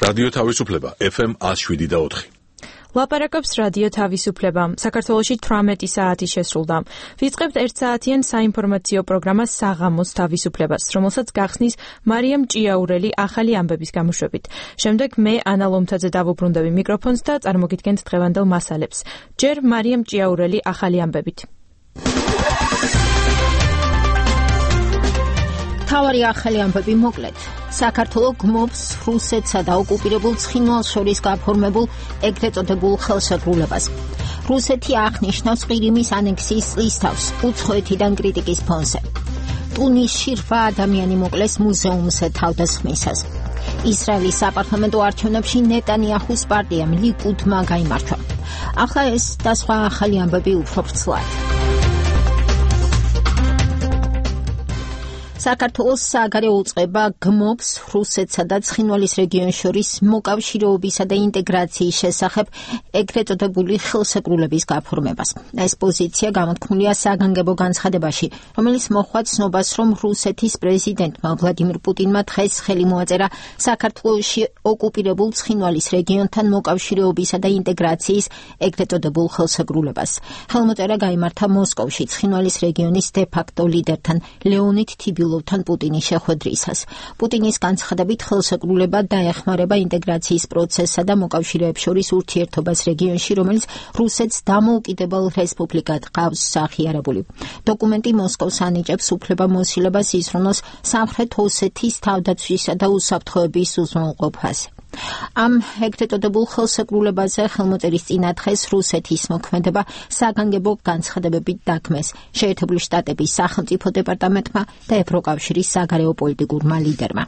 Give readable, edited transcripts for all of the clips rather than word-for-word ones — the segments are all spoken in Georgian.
რადიო თავისუფლება FM 107.4. ლაპარაკობს რადიო თავისუფლება. საქართველოში 18 საათი შესრულდა. ვიწყებთ 1 საათიან საინფორმაციო პროგრამას საღამოს თავისუფლებას, რომელსაც გახსნის მარიამ ჭიაურელი ახალი ამბების გამოშვებით. შემდეგ მე ანა ლომთაძე დავუბრუნდები მიკროფონს და წარმოგიდგენთ დღევანდელ მასალებს. ჯერ მარიამ ჭიაურელი ახალი ამბებით. თავარი ახალი ამბები მოკლედ. საქართველო გმობს რუსეთსა და ოკუპირებულ ცხინვალს შორის გაფორმებულ ეგრეთ წოდებულ ხელშეკრულებას. რუსეთი აღნიშნავს ყირიმის ანექსიის წლისთავს უცხოეთიდან კრიტიკის ფონზე. ტუნისში 8 ადამიანი მოკლეს მუზეუმზე თავდასხმისას. ისრაელის საპარლამენტო არჩევნებში ნეტანიაჰუს პარტიამ ლიკუდმა გაიმარჯვა. ახლა ეს და სხვა ახალი ამბები უფრო ვრცლად. საქართველოს სააგარეო უწყება გმობს რუსეთსა და ცხინვალის რეგიონს შორის მოკავშირეობისა და ინტეგრაციის შესახებ ეგრეთ წოდებული ხელშეკრულების გაფორმებას. ეს პოზიცია გამოთქმულია საგანგებო განცხადებაში, რომელიც მოჰყვა ცნობას, რომ რუსეთის პრეზიდენტმა ვლადიმირ პუტინმა დღეს ხელი მოაწერა საქართველოში ოკუპირებულ ცხინვალის რეგიონთან მოკავშირეობისა და ინტეგრაციის ეგრეთ წოდებულ ხელშეკრულებას. ხელმოწერა გაიმართა მოსკოვში ცხინვალის რეგიონის დე-ფაქტო ლიდერთან ლეონიდ თიბილოვთან პუტინის შეხვედრისას. პუტინის განცხადებით ხელშეკრულება დაეხმარება ინტეგრაციის პროცესსა და მოკავშირეებს შორის ურთიერთობას რეგიონში, რომელიც რუსეთს დამოუკიდებელ რესპუბლიკად ყავს აღიარებული. დოკუმენტი მოსკოვს ანიჭებს უფლებამოსილებას ისრუნოს სამხრეთ ოსეთის თავდაცვისა და უსაფრთხოების უზრუნველყოფას. ამ ეგრეთ წოდებულ ხელშეკრულებაზე ხელმოწერის წინა დღეს რუსეთის მოქმედება საგანგებო განცხადებებით დაგმეს შეერთებული შტატების სახელმწიფო დეპარტამენტმა და ევროკავშირის საგარეო პოლიტიკურმა ლიდერმა.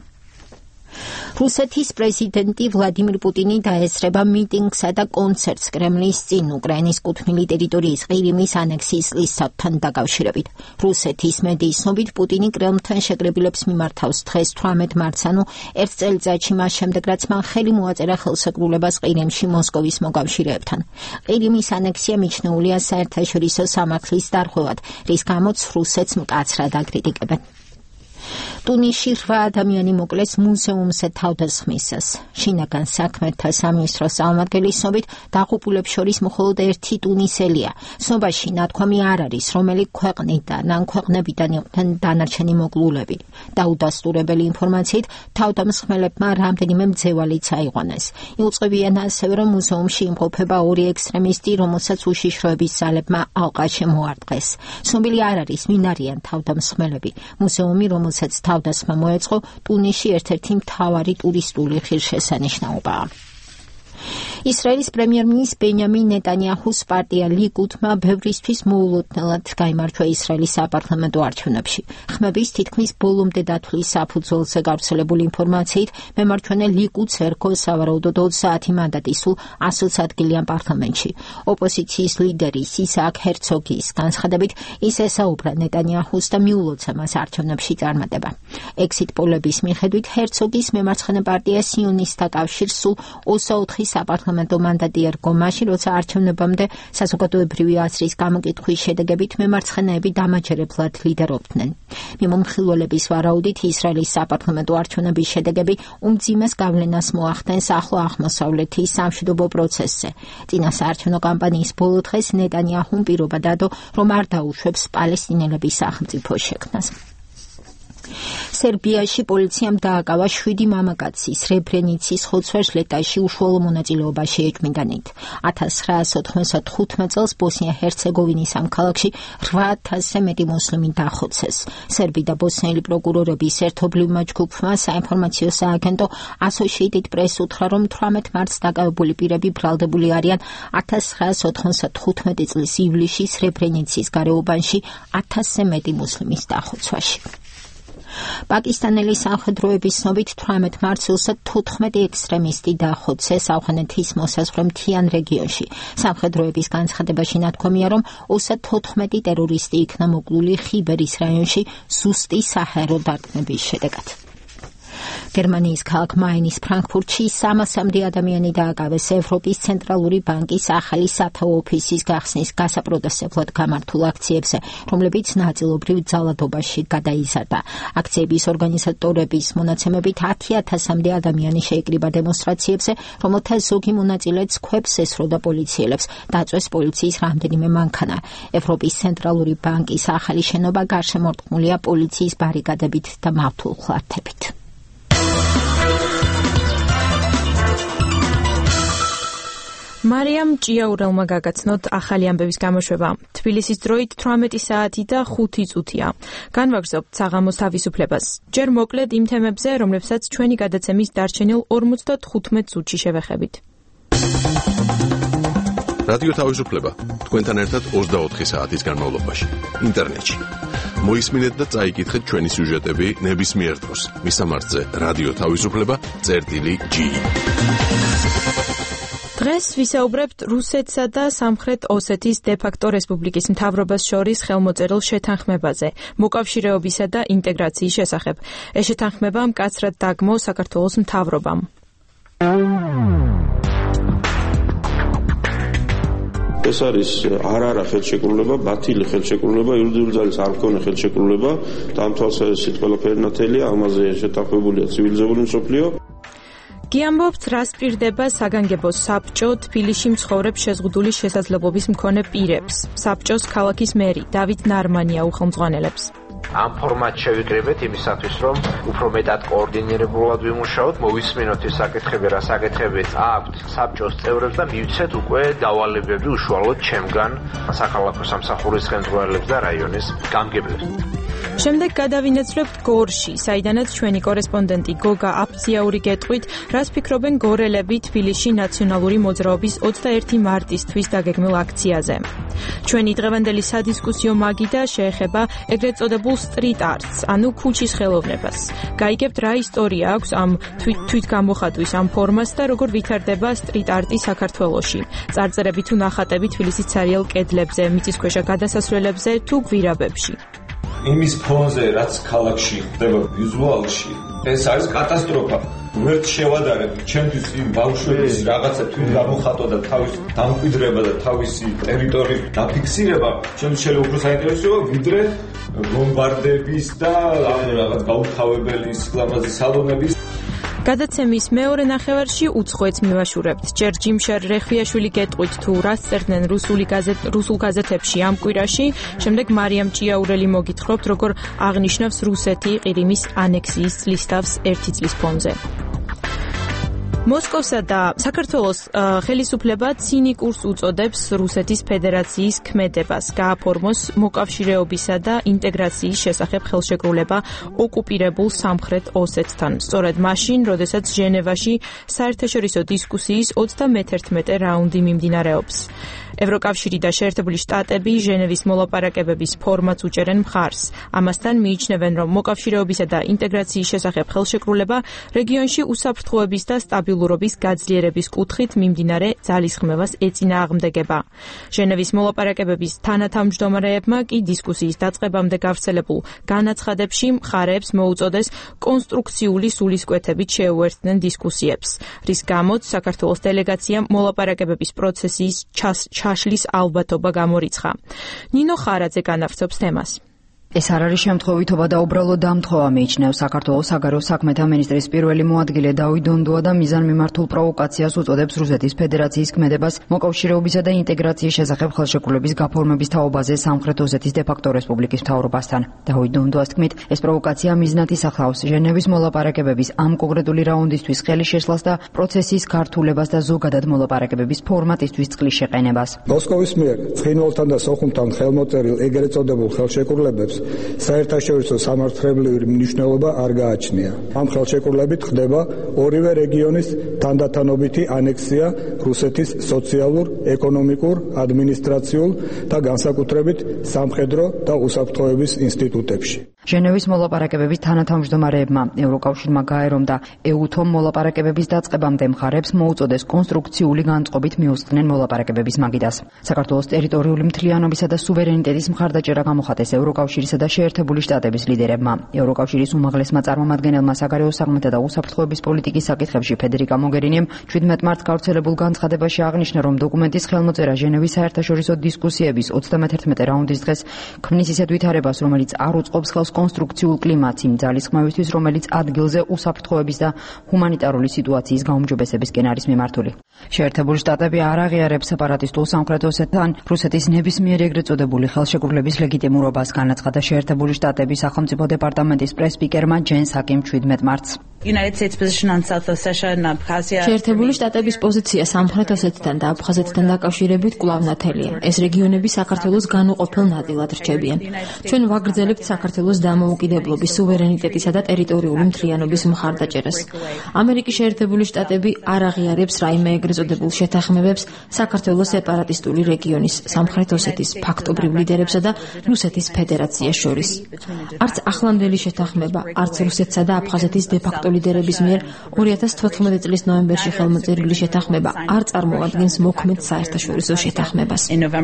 რუსეთის პრეზიდენტი ვლადიმირ პუტინი დაესწრება მიტინგსა და კონცერტს კრემლის წინ უკრაინის კუთვნილი ტერიტორიის ყირიმის ანექსიის ლისტთან დაკავშირებით. რუსეთის მედიის ცნობით პუტინი კრემლთან შეკრებილებს მიმართავს დღეს 18 მარტს, ანუ 1 წელიწადში მას შემდეგ, რაც მან ხელი მოაწერა ხელშეკრულებას ყირიმში მოსკოვის მოკავშირეებთან. ყირიმის ანექსია მიჩნეულია საერთაშორისო სამართლის დარღვევად, რის გამოც რუსეთს მკაცრად აკრიტიკებენ. ტუნისში 8 ადამიანი მოკლეს მუზეუმზე თავდასხმისას. შინაგან საქმეთა სამინისტროს წარმომადგენლის ცნობით, დაღუპულებს შორის მხოლოდ ერთი ტუნისელია. ცნობაში ნათქვამი არ არის, რომელი ქვეყნიდან ან ქვეყნებიდან იყვნენ დანარჩენი მოკლულები. დაუდასტურებელი ინფორმაციით, თავდამსხმელებმა რამდენიმე მძევალიც აიყვანეს. იუწყებიან ასევე, რომ მუზეუმში იმყოფება 2 ექსტრემისტი, რომელსაც უშიშროების ძალებმა ალყა შემოარტყეს. ცნობილი არ არის, ვინ არიან თავდამსხმელები. მუზეუმი, რომელსაც თავდასხმა მოეწყო, ტუნისში ერთ-ერთი მთავარი ტურისტული ღირსშესანიშნაობაა. ისრაელის პრემიერ-მინისტრ ბენიამინ ნეტანიაჰუს პარტია ლიკუდმა ბევრისთვის მოულოდნელად გაიმარჯვა ისრაელის საპარლამენტო არჩევნებში. ხმების თითქმის ბოლომდე დათვლის საფუძველზე გავრცელებული ინფორმაციით, მემარჯვენე ლიკუდს ერგო სავარაუდოდ 30 მანდატი სულ 100 ადგილიან პარლამენტში. ოპოზიციის ლიდერის ისააკ ჰერცოგის განცხადებით, ის ესაუბრა ნეტანიაჰუს და მიულოცა მას არჩევნებში წარმატება. ექსიტ პოლების მიხედვით, ჰერცოგის მემარცხენე პარტია სიონისტთა კავშირს სულ 24 საპარლამენტო მანდატი ერგო მაშინ, როცა არჩევნებამდე საზოგადოებრივი აზრის გამოკითხვის შედეგებით მემარცხენეები დამაჯერებლად ლიდერობდნენ. მიმომხილველების ვარაუდით, ისრაელის საპარლამენტო არჩევნების შედეგები უმძიმეს გავლენას მოახდენს ახლო აღმოსავლეთის სამშვიდობო პროცესზე. წინასაარჩევნო კამპანიის ბოლო დღეს ნეტანიაჰუმ პირობა დადო, რომ არ დაუშვებს პალესტინელების სახელმწიფო შექმნას. სერბიაში პოლიციამ დააკავა 7 მამაკაცი სრებრენიცის ხოცვერშლეტაში უშუალო მონაწილეობა შეეჭვმიდანით. 1995 წელს ბოსნია-ჰერცეგოვინის ამ ქალაქში 8000-ზე მეტი მუსლიმი დახოცეს. სერბი და ბოსნიელი პროკურორების ერთობლივმა ჯგუფმა საინფორმაციო სააგენტო Associated Press უთხრა, რომ 18 მარტს დაკავებული პირები ბრალდებული არიან 1995 წლის ივლისში სრებრენიცის გარეუბანში 1000-ზე მეტი მუსლიმის დახოცვაში. პაკისტანელი სამხედროების ცნობით 18 მარტს 14 ექსტრემისტი დახოცეს ავღანეთის მოსაზღვრე მთიან რეგიონში. სამხედროების განცხადებაში ნათქვამია, რომ 14 ტერორისტი იქნა მოკლული ხიბერის რაიონში ზუსტი საჰაერო დარტყმების შედეგად. გერმანიის ქალაქ მაინის ფრანკფურტში 300-მდე ადამიანი დააკავეს ევროპის ცენტრალური ბანკის ახალი სათაო ოფისის გახსნის გასაპროტესტებლად გამართულ აქციებზე, რომლებიც ნაწილობრივ ძალადობაში გადაიზარდა. აქციების ორგანიზატორების მონაცემებით 10,000-მდე ადამიანი შეიკრიბა დემონსტრაციებზე, რომელთა ზოგი მონაწილეც ქვებს ესროდა პოლიციელებს, დაწვეს პოლიციის რამდენიმე მანქანა. ევროპის ცენტრალური ბანკის ახალი შენობა გარშემორტყმულია პოლიციის ბარიკადებით და მავთულ ხლართებით. მარიამ ჭიაურელმა გაგაცნოთ ახალი ამბების გამოშვება. თბილისის დროით 18 საათი და 5 წუთია. განვაგრძობთ საღამოს თავისუფლებას. ჯერ მოკლედ იმ თემებზე, რომლებსაც ჩვენი გადაცემის დარჩენილ 55 წუთში შევეხებით. რადიო თავისუფლება თქვენთან ერთად 24 საათის განმავლობაში ინტერნეტში. მოისმინეთ და წაიკითხეთ ჩვენი სიუჟეტები ნებისმიერ დროს. მისამართზე რადიო თავისუფლება.ge. დღეს ვისაუბრებთ რუსეთსა და სამხრეთ ოსეთის დე-ფაქტო რესპუბლიკის მთავრობას შორის ხელმოწერილ შეთანხმებაზე, მოკავშირეობისა და ინტეგრაციის შესახებ. ეს შეთანხმება მკაცრად დაგმო საქართველოს მთავრობამ. ეს არის არა ხელშეკრულება, ბათილი ხელშეკრულება, იურიდიული ძალის არ მქონე ხელშეკრულება და ამ თვალსაზრისით ყველაფერი ნათელია, ამაზე შეთანხმებულია ცივილიზებული მსოფლიო. გიამბობთ, რას პირდება საგანგებო საბჭო თბილისში მცხოვრებ შეზღუდული შესაძლებლობის მქონე პირებს. საბჭოს ქალაქის მერი დავით ნარმანია უხელმძღვანელებს. ამ ფორმატს შევიკრიბეთ იმისათვის, რომ უფრო მეტად კოორდინირებულად ვიმუშაოთ, მოვისმინოთ ის საკითხები, რა საკითხებიც აქვთ საბჭოს წევრებს და მივცეთ უკვე დავალებები უშუალოდ ჩემგან საქალაქო სამსახურის ხელმძღვანელებს და რაიონის გამგებლებს. შემდეგ გადავინაცვლებთ გორში, საიდანაც ჩვენი კორესპონდენტი გოგა აფციაური გეტყვით, რას ფიქრობენ გორელები თბილისში ნაციონალური მოძრაობის 21 მარტისთვის დაგეგმილ აქციაზე. ჩვენი დღევანდელი სადისკუსიო მაგიდა შეეხება ეგრეთ წოდებულ street arts, ანუ ქუჩის ხელოვნებას. გაიგებთ, რა ისტორია აქვს ამ თვითგამოხატვის ამ ფორმას და როგორ ვითარდება street art-ი საქართველოში. წარწერები თუ ნახატები თბილისის ცარიელ კედლებზე, მიწისქვეშა გადასასვლელებზე თუ გვირაბებში. იმის ფონზე, რაც ქალაქში ხდება ვიზუალში, ეს არის კატასტროფა. ვერც შევადარებ, ჩემთვის იმ ბავშვების რაღაცა თვითგამოხატვა და თავის დამკვიდრება და თავისი ტერიტორიის დაფიქსირება, ჩემთვის შეიძლება უფრო საინტერესოა, ვიდრე ბომბარდების და რაღაც გაუთავებელი სილამაზის სალონების. გადაცემის მეორე ნახევარში უცხოეთს მივაშურებთ. ჯერ ჯიმშარ რეხვიაშვილი გეტყვით თუ რას წერდნენ რუსულ გაზეთებში ამ კვირაში, შემდეგ მარიამ ჭიაურელი მოგითხრობთ, როგორ აღნიშნავს რუსეთი ყირიმის ანექსიის წლისთავს 1 წლის ფონზე. მოსკოვსა და საქართველოს ხელისუფლება ცინიკურს უწოდებს რუსეთის ფედერაციის ქმედებას გააფორმოს მოკავშირეობისა და ინტეგრაციის შესახებ ხელშეკრულება ოკუპირებულ სამხრეთ ოსეთთან. სწორედ მაშინ, როდესაც ჟენევაში საერთაშორისო დისკუსიის 31 რაუნდი მიმდინარეობს. ევროკავშირი და შეერთებული შტატები ჟენევის მოლაპარაკებების ფორმატს უჭერენ მხარს. ამასთან მიიჩნევენ, რომ მოკავშირეობისა და ინტეგრაციის შესახებ ხელშეკრულება რეგიონში უსაფრთხოების და სტაბილურობის გაძლიერების კუთხით მიმდინარე ძალისხმევას ეწინააღმდეგება. ჟენევის მოლაპარაკებების თანათავმჯდომარეებმა კი დისკუსიის დაწყებამდე გავრცელებულ განაცხადებში მხარეებს მოუწოდეს კონსტრუქციული სულისკვეთებით შეუერთდნენ დისკუსიებს, რის გამოც საქართველოს დელეგაციამ მოლაპარაკებების პროცესის ჩაშლის ალბათობა გამორიცხა. ნინო ხარაძე განავრცობს თემას. ეს არ არის შემთხვევითობა და უბრალოდ დამთხოვა, მიიჩნევს საქართველოს საგარეო საქმეთა მინისტრის პირველი მოადგილე დავით დონდუა და მიზანმიმართულ პროვოკაციას უწოდებს რუსეთის ფედერაციის ქმედებას მოკავშირეობისა და ინტეგრაციის შესახებ ხელშეკრულების გაფორმების თაობაზე სამხრეთ ოსეთის დე-ფაქტო რესპუბლიკის მთავრობასთან. დავით დონდუას თქმით, ეს პროვოკაცია მიზნად ისახავს ჟენევის მოლაპარაკებების ამ კონკრეტული რაუნდისთვის ხელის შესვლას და პროცესის გართულებას და ზოგადად მოლაპარაკებების ფორმატისთვის წყლის შეყენებას. მოსკოვის მიერ ცხინვალთან და სოხუმთან ხელმოწერილ ეგრეთ წოდებულ ხელშეკრულებებს საერთაშორისო სამართლებრივი მნიშვნელობა არ გააჩნია. ამ ხელშეკრულებით ხდება ორივე რეგიონის თანდათანობითი ანექსია რუსეთის სოციალურ, ეკონომიკურ, ადმინისტრაციულ და განსაკუთრებით სამხედრო და უსაფრთხოების ინსტიტუტებში. ჟენევის მოლაპარაკებების თანათავმჯდომარეებმა ევროკავშირმა გაერომდა EUTOM მოლაპარაკებების დაწყებამდე მხარებს მოუწოდეს კონსტრუქციული განწყობით მიუსწრნენ მოლაპარაკებების მაგიდას. საქართველოს ტერიტორიული მთლიანობისა და სუვერენიტეტის მხარდაჭერა გამოხატეს ევროკავშირისა და შეერთებული შტატების ლიდერებმა. ევროკავშირის უმაღლესმა წარმომადგენელმა საგარეო საქმეთა და უსაფრთხოების პოლიტიკის საკითხებში ფედერიკა მოგერინიმ 17 მარტს გავრცელებულ განცხადებაში აღნიშნა, რომ დოკუმენტის ხელმოწერა ჟენევის საერთაშორისო დისკუსიების 31 რაუნდის დღეს ქმნის ისეთ ვითარებას, რომელიც არ უწყობს ხელს კონსტრუქციულ კლიმატს იმ ძალისხმევისთვის, რომელიც ადგილზე უსაფრთხოების და ჰუმანიტარული სიტუაციის გაუმჯობესებისკენ არის მიმართული. შეერთებული შტატები არ აღიარებს სეპარატისტულ სამხრეთ ოსეთთან რუსეთის ნებისმიერი ეგრეთ წოდებული ხელშეკრულების ლეგიტიმურობას, განაცხადა შეერთებული შტატების სახელმწიფო დეპარტამენტის პრეს-სპიკერმა ჯენ საკიმ 17 მარტს. შეერთებული შტატების პოზიცია სამხრეთ ოსეთთან და აფხაზეთთან დაკავშირებით კვლავ ნათელია. ეს რეგიონები საქართველოს განუყოფელ ნაწილად რჩებიან. ჩვენ ვაგრძელებთ საქართველოს დამოუკიდებლობის, სუვერენიტეტისა და ტერიტორიული მთლიანობის მხარდაჭერას. ამერიკის შეერთებული შტატები არ აღიარებს რაიმე ეგრეთ წოდებულ შეთანხმებებს საქართველოს სეპარატისტული რეგიონის, სამხრეთ ოსეთის ფაქტობრივ ლიდერებსა და რუსეთის ფედერაციას შორის. არც ახლანდელი შეთანხმება, არც რუსეთსა და აფხაზეთის დე-ფაქტო ლიდერების მიერ 2014 წლის ნოემბერში ხელმოწერილი შეთანხმება არ წარმოადგენს მოქმედ საერთაშორისო შეთანხმებას.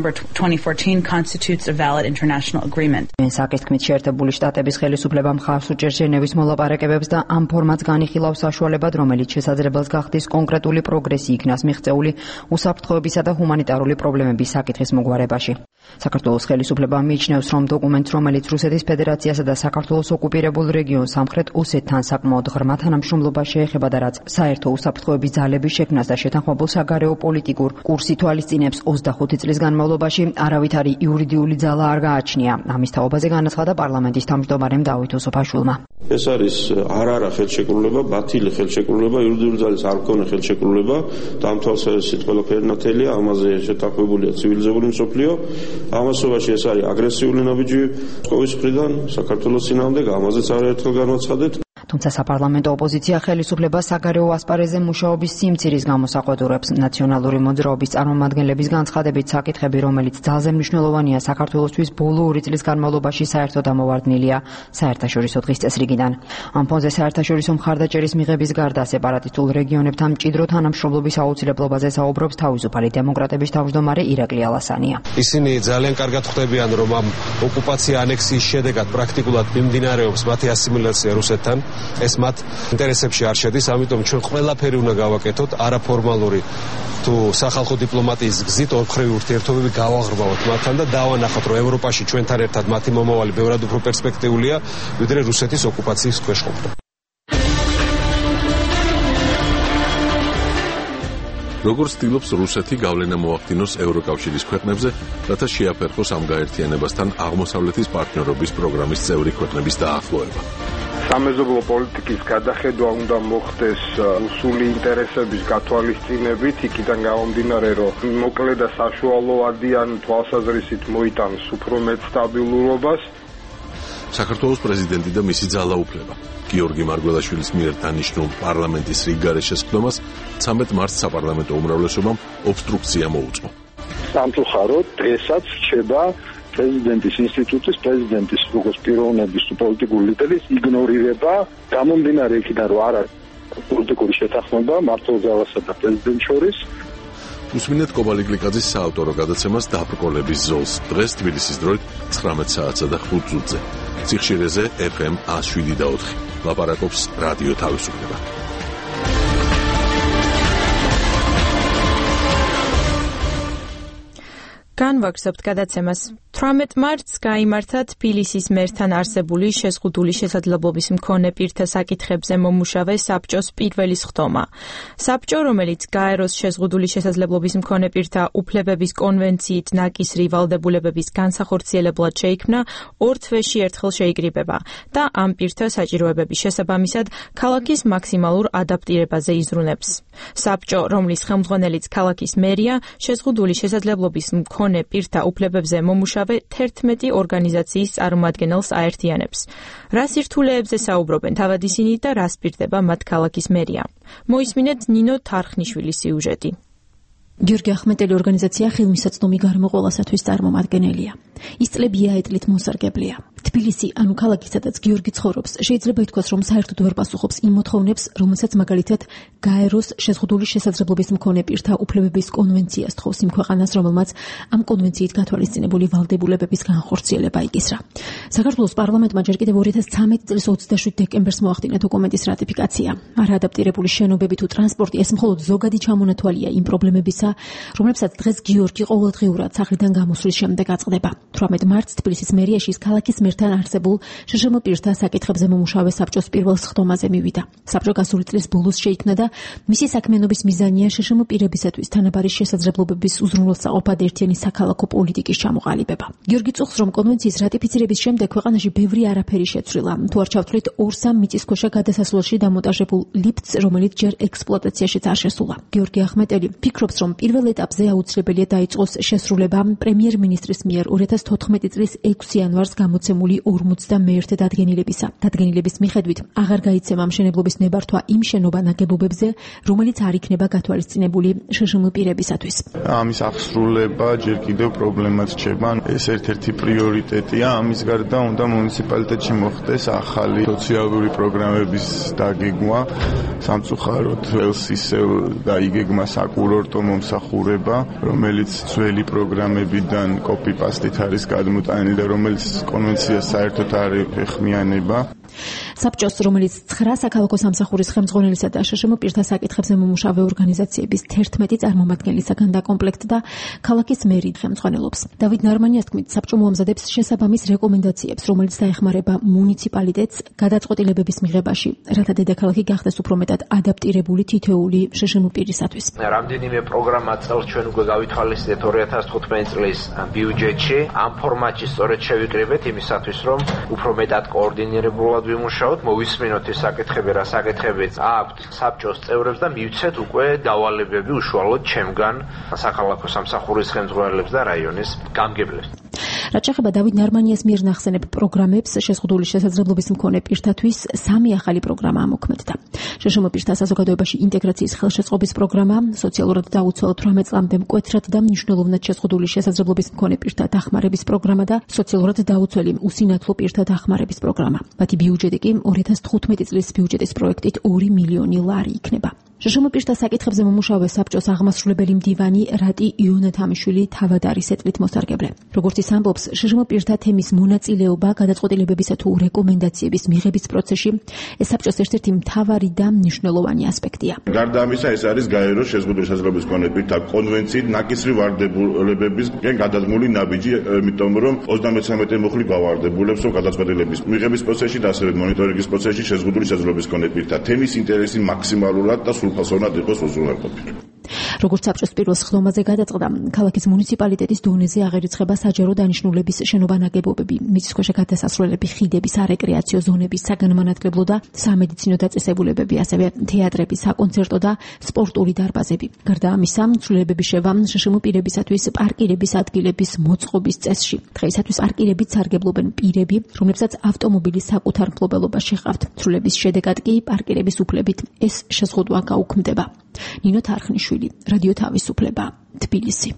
საკითხით შეერთებული შტატების ხელისუფლება მხარს უჭერს ჟენევის მოლაპარაკებებს და ამ ფორმატს განიხილავს საშუალებად, რომელიც შესაძლებელს გახდის კონკრეტული პროგრესი იქნას მიღწეული უსაფრთხოებისა და ჰუმანიტარული პრობლემების საკითხის მოგვარებაში. საქართველოს ხელისუფლება მიიჩნევს, რომ დოკუმენტს, რომელიც რუსეთის ფედერაციასა და საქართველოს ოკუპირებულ რეგიონ სამხრეთ ოსეთთან საკმაოდ ღრმა თანამშრომლობა შეეხება და რაც საერთო უსაფრთხოების ძალების შექმნას და შეთანხმებულ საგარეო პოლიტიკურ კურსს ითვალისწინებს 25 წლის განმავლობაში არავითარი იურიდიული ძალა არ გააჩნია. ამის თაობაზე განაცხადა პარლამენტის თავმჯდომარემ დავით უსუფაშვილმა. ეს არის არა ხელშეკრულება, ბათილი ხელშეკრულება, იურიდიული ძალის არ მქონე ხელშეკრულება, და ამ თვალსაზრისით ყველაფერი ნათელია, ამაზე შეთანხმებულია ცივილიზებული მსოფლიო. ამასობაში ეს არის აგრესიული ნაბიჯი მოსკოვის მხრიდან საქართველოს წინააღმდეგ, ამაზეც არაერთხელ განვაცხადეთ. თუმცა საპარლამენტო ოპოზიცია ხელისუფლებას საგარეო ასპარეზზე მუშაობის სიმცირის გამო საყვედურებს. ნაციონალური მოძრაობის წარმომადგენლების განცხადებით, საკითხები, რომელიც ძალზე მნიშვნელოვანია საქართველოსთვის, ბოლო 2 წლის განმავლობაში საერთოდ ამოვარდნილია საერთაშორისო დღის წესრიგიდან. ამ ფონზე საერთაშორისო მხარდაჭერის მიღების გარდა სეპარატისტულ რეგიონებთან მჭიდრო თანამშრომლობის აუცილებლობაზე საუბრობს თავისუფალი დემოკრატების თავმჯდომარე ირაკლი ალასანია. ისინი ძალიან კარგად ხვდებიან, რომ ამ ოკუპაცია ანექსიის შედეგად პრაქტიკულად მიმდინარეობს მათი ასიმილაცია რუსეთთან. ეს მათ ინტერესებში არ შედის, ამიტომ ჩვენ ყველაფერი უნდა გავაკეთოთ არაფორმალური თუ სახალხო დიპლომატიის გზით ორმხრივი ურთიერთობები გავაღრმავოთ მათთან და დავანახოთ, რომ ევროპაში ჩვენთან ერთად მათი მომავალი ბევრად უფრო პერსპექტიულია, ვიდრე რუსეთის ოკუპაციის ქვეშ ყოფნა. როგორც ცდილობს რუსეთი გავლენა მოახდინოს ევროკავშირის ქვეყნებზე, რათა შეაფერხოს ამ გაერთიანებასთან აღმოსავლეთის პარტნიორობის პროგრამის წევრი ქვეყნების დაახლოება. სამეზობლო პოლიტიკის გადახედვა უნდა მოხდეს რუსული ინტერესების გათვალისწინებით, იქიდან გამომდინარე, რომ მოკლე და საშუალოადიან თვალსაზრისით მოიტანს უფრო მეტ სტაბილურობას. საქართველოს პრეზიდენტი და მისი ძალაუფლება გიორგი მარგველაშვილის მიერ დანიშნულ პარლამენტის რიგგარეშესხდომას 13 მარტს საპარლამენტო უმრავლესობამ ობსტრუქცია მოუწყო. სამწუხაროდ დღესაც რჩება პრეზიდენტის ინსტიტუტის, პრეზიდენტის როგორც პიროვნების პოლიტიკური ლიდერის იგნორირება, გამომდინარე იქიდან, რომ არ არის პოლიტიკური შეთანხმება მმართველ ძალასა და პრეზიდენტს შორის. უსმინეთ კობალიგლიკაძის საავტორო გადაცემას დაბრკოლების ზოლს დღეს თბილისის დროით 19 საათსა და 5 minutზე. ციხშირეზე FM 107.4 ლაპარაკობს რადიო თავისუფლება. განვაგრძობთ გადაცემას. 18 მარტს გაიმართა თბილისის მერთან არსებული შეზღუდული შესაძლებლობის მქონე პირთა საკითხებზე მომუშავე საბჭოს პირველი სხდომა. საბჭო, რომელიც გაეროს შეზღუდული შესაძლებლობის მქონე პირთა უფლებების კონვენციით ნაკისრი ვალდებულებების განსახორციელებლად შეიქმნა, 2 თვეში ერთხელ შეიკრიბება და ამ პირთა საჭიროებების შესაბამისად ქალაქის მაქსიმალურ ადაპტირებაზე იზრუნებს. საბჭო, რომლის ხელმძღვანელიც ქალაქის მერია, შეზღუდული შესაძლებლობის მქონე პირთა უფლებებზე მომუშავე 11 ორგანიზაციის წარმომადგენელს აერთიანებს. რა სირთულეებზე საუბრობენ თავად ისინი და რას პირდება მათ ქალაქის მერია? მოისმინეთ ნინო თარხნიშვილის სიუჟეტი. გიორგი ახმეტელი ორგანიზაცია ხილმისაწვდომი გარემო ყველასათვის წარმომადგენელია. ის წლებია ეტლით მოსარგებლია. თბილისი, ანუ ქალაქი, სადაც გიორგი ცხოვრობს, შეიძლება ითქვას, რომ საერთოდ ვერ პასუხობს იმ მოთხოვნებს, რომელსაც მაგალითად გაეროს შეზღუდული შესაძლებლობის მქონე პირთა უფლებების კონვენციას თხოვს იმ ქვეყანას, რომელმაც ამ კონვენციით გათვალისწინებული ვალდებულებების განხორციელება იკისრა. საქართველოს პარლამენტმა ჯერ კიდევ 2013 წლის 27 დეკემბერს მოახდინა დოკუმენტის რატიფიკაცია. არაადაპტირებული შენობები თუ ტრანსპორტი ეს მხოლოდ ზოგადი ჩამონათვალია იმ პრობლემებისა, რომლებსაც დღეს გიორგი ყოველდღიურად სახლიდან გამოსვლის შემდეგ აწყდება. 18 მარტს თბილისის მერიაში ქალაქის მერთან არსებულ შშმ პირთა საკითხებზე მომუშავე საბჭოს პირველ სხდომაზე მივიდა. საბჭო გასული წლის ბოლოს შეიქმნა და მისი საქმიანობის მიზანია შშმ პირებისათვის თანაბარი შესაძლებლობების უზრუნველსაყოფად ერთიანი საქალაქო პოლიტიკის ჩამოყალიბება. გიორგი წუხს, რომ კონვენციის რატიფიცირების შემდეგ ქვეყანაში ბევრი არაფერი შეცვლილა. თუ არ ჩავთვლით 2-3 მიწისქვეშა გადასასვლელში დამონტაჟებულ ლიფტს, რომელიც ჯერ ექსპლუატაციაშიც არ შესულა. გიორგი ახმეტელი ფიქრობს, რომ პირველ ეტაპზე აუცილებელია დაიწყოს შესრულება პრემიერ-მინისტრის მიერ 2014 წლის 6 იანვარს გამოცემული 51 დადგენილებისა. დადგენილების მიხედვით აღარ გაიცემა მშენებლობის ნებართვა იმ შენობა-ნაგებობებზე, რომელიც არ იქნება გათვალისწინებული შშმ პირებისათვის. ამის აღსრულება ჯერ კიდევ პრობლემად რჩება. ეს ერთ-ერთი პრიორიტეტია. ამის გარდა უნდა მუნიციპალიტეტში მოხდეს ახალი სოციალური პროგრამების დაგეგმვა, სამწუხაროდ ისევ დაიგეგმა საკურორტო მომსახურება, რომელიც ძველი პროგრამებიდან კოპი-პასტით არის გადმოტანილი და რომელიც კონვენციას საერთოდ არ ეხმიანება. საბჭოს, რომელიც 9 საქალაქო სამსახურის ხელმძღვანელისა და შშმ პირთა საკითხებზე მომუშავე ორგანიზაციების 11 წარმომადგენლისაგან დაკომპლექტდა ქალაქის მერი ხელმძღვანელობს. დავით ნარმანიას თქმით, საბჭო მოამზადებს შესაბამის რეკომენდაციებს, რომელიც დაეხმარება მუნიციპალიტეტს გადაწყვეტილებების მიღებაში, რათა დედაქალაქი გახდეს უფრო მეტად ადაპტირებული თითოეული შშმ პირისათვის. რამდენიმე პროგრამა წელს ჩვენ უკვე გავითვალისწინეთ 2015 წლის ბიუჯეტში. ამ ფორმატში სწორედ შევიკრიბეთ იმისათვის, რომ უფრო მეტად კოორდინირებულად ვიმუშაოთ, მოვისმინოთ ის საკითხები, რა საკითხებიც აქვთ საბჭოს წევრებს და მივცეთ უკვე დავალებები უშუალოდ ჩემგან საქალაქო სამსახურის ხელმძღვანელებს და რაიონის გამგებლებს. რაც შეეხება დავით ნარმანიას მიერ ნახსენებ პროგრამებს, შეზღუდული შესაძლებლობის მქონე პირთათვის 3 ახალი პროგრამა ამოქმედდა. შშმ პირთა საზოგადოებაში ინტეგრაციის ხელშეწყობის პროგრამა, სოციალურად დაუცველ 18 წლამდე მკვეთრად და მნიშვნელოვნად შეზღუდული შესაძლებლობის მქონე პირთა დახმარების პროგრამა და სოციალურად დაუცველი უსინათლო პირთა დახმარების პროგრამა. მათი ბიუჯეტი კი 2015 წლის ბიუჯეტის პროექტით 2 მილიონი ლარი იქნება. შშმ პირთა საკითხებზე მომუშავე საბჭოს აღმასრულებელი მდივანი რატი იონათამიშვილი თავად არის ეტლით მოსარგებლე. როგორც ის ამბობს, შშმ პირთა თემის მონაწილეობა გადაწყვეტილებებისა თუ რეკომენდაციების მიღების პროცესში ეს საბჭოს ერთ-ერთი მთავარი და მნიშვნელოვანი ასპექტია. გარდა ამისა, ეს არის გაეროს შეზღუდული შესაძლებლობის მქონე პირთა კონვენციით ნაკისრი ვარდებულებების გადადგმული ნაბიჯი, იმიტომ რომ 33 მუხლი გავარდებულებს, რომ გადაწყვეტილების მიღების პროცესში და ასევე მონიტორინგის პროცესში შეზღუდული შესაძლებლობის მქონე პირთა თემის ინტერესი მაქსიმალურად და სრულფასოვნად იყოს უზრუნველყოფილი. როგორც საბჭოს პირველ სხდომაზე გადაწყდა, ქალაქის მუნიციპალიტეტის დონეზე აღერიცხება საჯარო დანიშნულების შენობა-ნაგებობები, მიწისქვეშა გადასასვლელები, ხიდები, სარეკრეაციო ზონები, საგანმანათლებლო და სამედიცინო დაწესებულებები, ასევე თეატრები, საკონცერტო და სპორტული დარბაზები. გარდა ამისა, ცვლილებები შევა შშმ პირებისათვის პარკირების ადგილების მოწყობის წესში. დღეისათვის პარკირებით სარგებლობენ პირები, რომლებსაც ავტომობილი საკუთარ მფლობელობაში შეჰყავთ. ცვლილების შედეგად კი პარკირების უფლებით ეს შეზღუდვა გაუქმდება. ნინო თარხნიშვილი, რადიო თავისუფლება, თბილისი.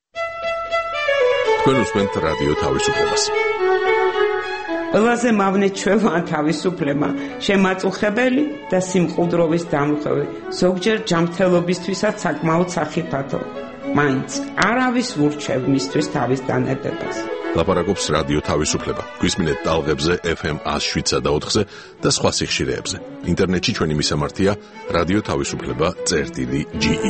თქვენ უსმენთ რადიო თავისუფლებას. ყველაზე მავნე ჩვევა თავისუფლება, შემაწუხებელი და სიმყუდროვის დამღები, ზოგჯერ ჯანმრთელობისთვისაც საკმაოდ სახიფათო. მაინც არავის ურჩევ მისთვის თავის დანებებას. ლაპარაკობს რადიო თავისუფლება. გვისმინეთ ტალღებზე FM 107.4-ზე და სხვა სიხშირეებზე. ინტერნეტში ჩვენი მისამართია რადიო თავისუფლება.ge.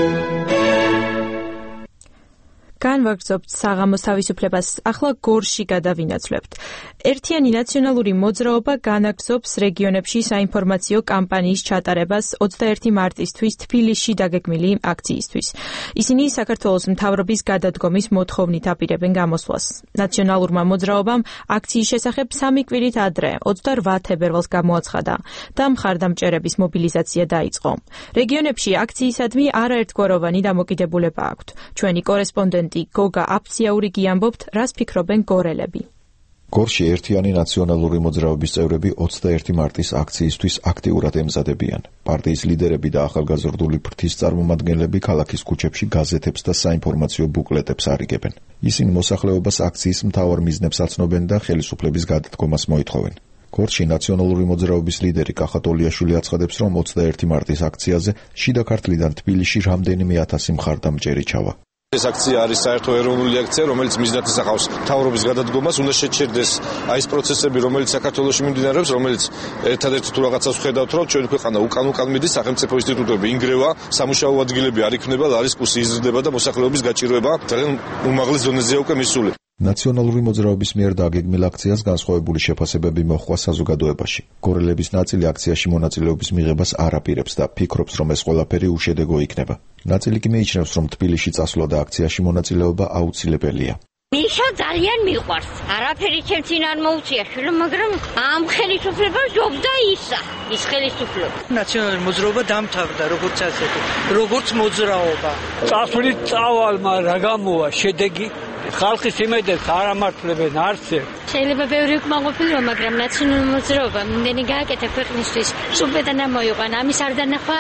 განვაგრძობთ საღამოს თავისუფლებას, ახლა გორში გადავინაცვლებთ. ერთიანი ნაციონალური მოძრაობა განაგრძობს რეგიონებში საინფორმაციო კამპანიის ჩატარებას 21 მარტისთვის თბილისში დაგეგმილი აქციისთვის. ისინი საქართველოს მთავრობის გადადგომის მოთხოვნით აპირებენ გამოსვლას. ნაციონალურმა მოძრაობამ აქციის შესახებ 3 კვირით ადრე, 28 თებერვალს გამოაცხადა და მხარდამჭერების მობილიზაცია დაიწყო. რეგიონებში აქციისადმი არაერთგვაროვანი დამოკიდებულება აქვთ. ჩვენი კორესპონდენტი გოგა აფციაურიგი ამბობთ, რას ფიქრობენ გორელები. გორში ერთიანი ნაციონალური მოძრაობის წევრები 21 მარტის აქციისთვის აქტიურად ემზადებიან. პარტიის ლიდერები და ახალგაზრდული ფრთის წარმომადგენლები ქალაქის ქუჩებში გაზეთებს და საინფორმაციო ბუკლეტებს არიგებენ. ისინი მოსახლეობას აქციის მთავარ მიზნებს აცნობენ და ხელისუფლების გადადგომას მოითხოვენ. გორში ნაციონალური მოძრაობის ლიდერი კახა ტოლიაშვილი აცხადებს, რომ 21 მარტის აქციაზე შიდა ქართლიდან თბილისში რამდენიმე ათასი მხარდამჭერი ჩავა. ეს აქცია არის საერთო ეროვნული აქცია, რომელიც მიზნად ისახავს მთავრობის გადადგომას, უნდა შეჩერდეს ეს პროცესები, რომელიც საქართველოში მიმდინარეობს, რომელიც ერთადერთი თუ რაღაცას ვხედავთ, რომ ჩვენი ქვეყანა უკან მიდის, სახელმწიფო ინსტიტუტები ინგრევა, სამუშაო ადგილები არ იქნება, ლარის კურსი იზრდება და მოსახლეობის გაჭირვება ძალიან უმაღლეს ზონეზეა უკვე მისული. ნაციონალური მოძრაობის მიერ დაგეგმილ აქციას განსხვავებული შეფასებები მოჰყვა საზოგადოებაში. გორელების ნაწილი აქციაში მონაწილეობის მიღებას არ აპირებს და ფიქრობს, რომ ეს ყველაფერი უშედეგო იქნება. ნაწილი კი მიიჩნევს, რომ თბილისში წასვლა და აქციაში მონაწილეობა აუცილებელია. მიშა ძალიან მიყვარს. არაფერი ჩემცინ არ მოუწია შვილო, მაგრამ ამ ხელისუფლებას ჯობდა ის ხელისუფლება. ნაციონალური მოძრაობა დამთავრდა, როგორც ასეთი, როგორც მოძრაობა. წასვლით წავალმა რა გამოვა შედეგი? ხალხის იმედებს არ ამართლებენ არცე. შეიძლება ბევრი უკმაყოფილება, მაგრამ ნაციონალური მოძრაობა იმდენი გააკეთა ქვეყნისთვის, სუბედან ამოიყვანა. ამის არ დანახვა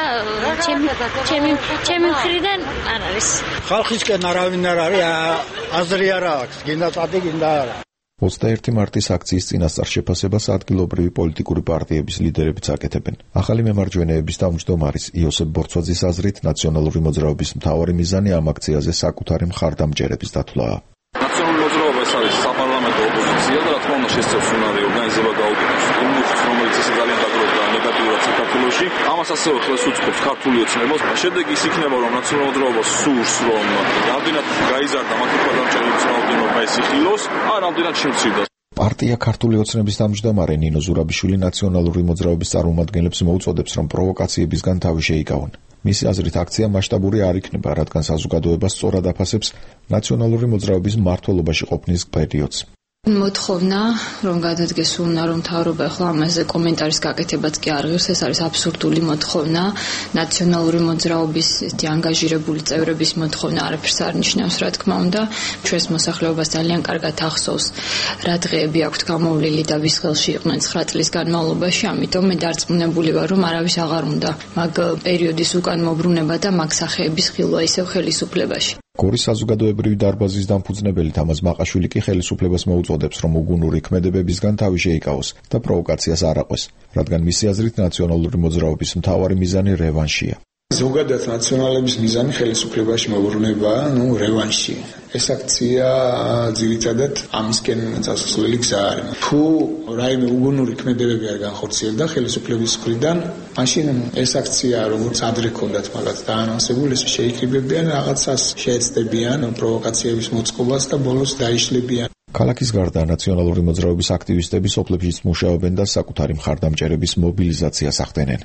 ჩემი მხრიდან არ არის. ხალხისკენ არავინ არ არის, აზრი არ აქვს, გინდა წადი, გინდა არა. 21 მარტის აქციის წინასწარ შეფასებას ადგილობრივი პოლიტიკური პარტიების ლიდერებიც აკეთებენ. ახალი მემარჯვენეების თავმჯდომარის იოსებ ბორცვაძის აზრით, ნაციონალური მოძრაობის მთავარი მიზანი ამ აქციაზე საკუთარი მხარდამჭერების დათვლაა. ნაციონალური მოძრაობა ეს არის საპარლამენტო ოპოზიცია და რა თქმა უნდა შესწევს უნარი ორგანიზება გაუკეთოს იმუშს, რომელიც ისე ძალიან დაგროვდა ნეგატიურად საქართველოში. ამას ასევე ხელს უწყობს ქართული ოცნებას. შედეგი ის იქნება, რომ ნაციონალური მოძრაობა სურს, რომ რამდენად გაიზარდა მათი მხარდამჭერების რაოდენობა ეს იხილოს, ან რამდენად შემცირდა. პარტია ქართული ოცნების თავმჯდომარე ნინო ზურაბიშვილი ნაციონალური მოძრაობის წარმომადგენლებს მოუწოდებს, რომ პროვოკაციებისგან თავი შეიკავონ. მისი აზრით, აქცია მასშტაბური არ იქნება, რადგან საზოგადოება სწორად აფასებს ნაციონალური მოძრაობის მმართველობაში ყოფნის პერიოდს. მოთხოვნა, რომ გადადგეს უნდა, რომ მთავრობა ახლა ამაზე კომენტარის გაკეთებაც კი არ ღირს, ეს არის აბსურდული მოთხოვნა. ნაციონალური მოძრაობის ანგაჟირებული წევრების მოთხოვნა არაფერს არ ნიშნავს, რა თქმა უნდა. ჩვენს მოსახლეობას ძალიან კარგად ახსოვს, რა დღეები აქვთ გამოვლილი და ვის ხელში იყვნენ 9 წლის განმავლობაში, ამიტომ მე დარწმუნებული ვარ, რომ არავის აღარ უნდა მაგ პერიოდის უკან მოbrunება და მაგ სახეების ხილვა ისევ ხელისუფლებაში. გორის საზოგადოებრივი დარბაზის დამფუძნებელი თამაზ მაყაშვილი კი ხელისუფლებას მოუწოდებს, რომ უგუნური ქმედებებისგან თავი შეიკავოს და პროვოკაციას არ აყვეს, რადგან მისი აზრით ნაციონალური მოძრაობის მთავარი მიზანი რევანშია. ზოგადად ნაციონალების მიზანი ხელისუფლებაში მოbrunებაა, რევანში. ეს აქცია ძირითადად ამისკენ წასვლელი გზა არის. თუ რაიმე უგუნური ქმედებები არ განხორციელდა ხელისუფლების მხრიდან, მაშინ ეს აქცია როგორც ადრე ქონდათ მაგათ დაანონსებული, ეს შეიკრიბებიან, რაღაცას შეეცდებიან პროვოკაციების მოწყობას და ბოლოს დაიშლებიან. ქალაქის გარდა ნაციონალური მოძრაობის აქტივისტები სოფლებშიც მუშაობენ და საკუთარი მხარდამჭერების მობილიზაციას ახდენენ.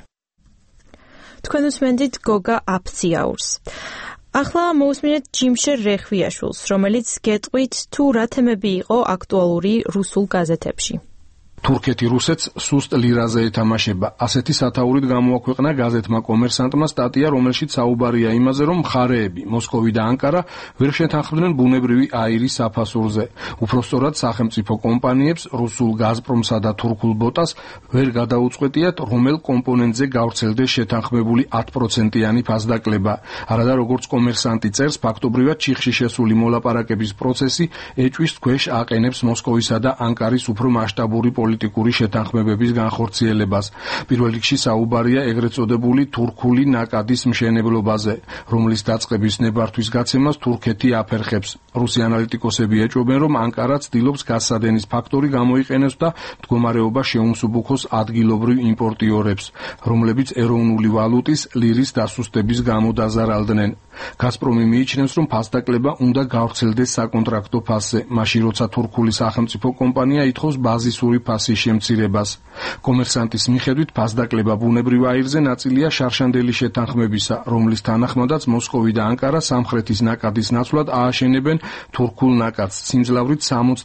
თქვენ უსმენთ გოგა აფციაურს. ახლა მოусმინეთ ჯიმშერ რეხვიაშვილს, რომელიც გეტყვით თუ რა თემები იყო აქტუალური რუსულ გაზეთებში. თურქეთი რუსეთს სუსტ ლირაზე ეთამაშება. ასეთი სათაურით გამოაქვეყნა გაზეთმა კომერსანტმა სტატია, რომელშიც საუბარია იმაზე, რომ მხარეები მოსკოვი და ანკარა ვერ შეთანხმდნენ ბუნებრივი აირის საფასურზე. უფრო სწორად, სახელმწიფო კომპანიებს რუსულ გაზპრომსა და თურქულ ბოტას ვერ გადაუწყვეტიათ, რომელ კომპონენტზე გავრცელდეს შეთანხმებული 10%-იანი ფასდაკლება. არადა როგორც კომერსანტი წერს, ფაქტობრივად ჩიხში შესული მოლაპარაკების პროცესი ეჭვის ქვეშ აყენებს მოსკოვისა და ანკარის უფრო მასშტაბური პოლიტიკური შეთანხმებების განხორციელებას. პირველ რიგში საუბარია ეგრეთ წოდებული თურქული ნაკადის მშენებლობაზე, რომლის დაწყების ნებართვის გაცემას თურქეთი აფერხებს. რუსი ანალიტიკოსები ეჭვობენ, რომ ანკარა ცდილობს გაზსადენის ფაქტორი გამოიყენოს და მდგომარეობა შეუმსუბუქოს ადგილობრივ იმპორტიორებს, რომლებიც ეროვნული ვალუტის ლირის დასუსტების გამო დაზარალდნენ. გაზპრომი მიიჩნევს, რომ ფასდაკლება უნდა გავრცელდეს საკონტრაქტო ფასზე, მაშინ როცა თურქული სახელმწიფო კომპანია ითხოვს ბაზისური ფასი 100 შემცირებას. კომერსანტის მიხედვით ფასდაკლება ბუნებრივ აირზე ნაწილია შარშანდელი შეთანხმებისა, რომლის თანახმადაც მოსკოვი და ანკარა სამხრეთის ნაკადის ნაცვლად ააშენებენ თურქულ ნაკადს სიმძლავრით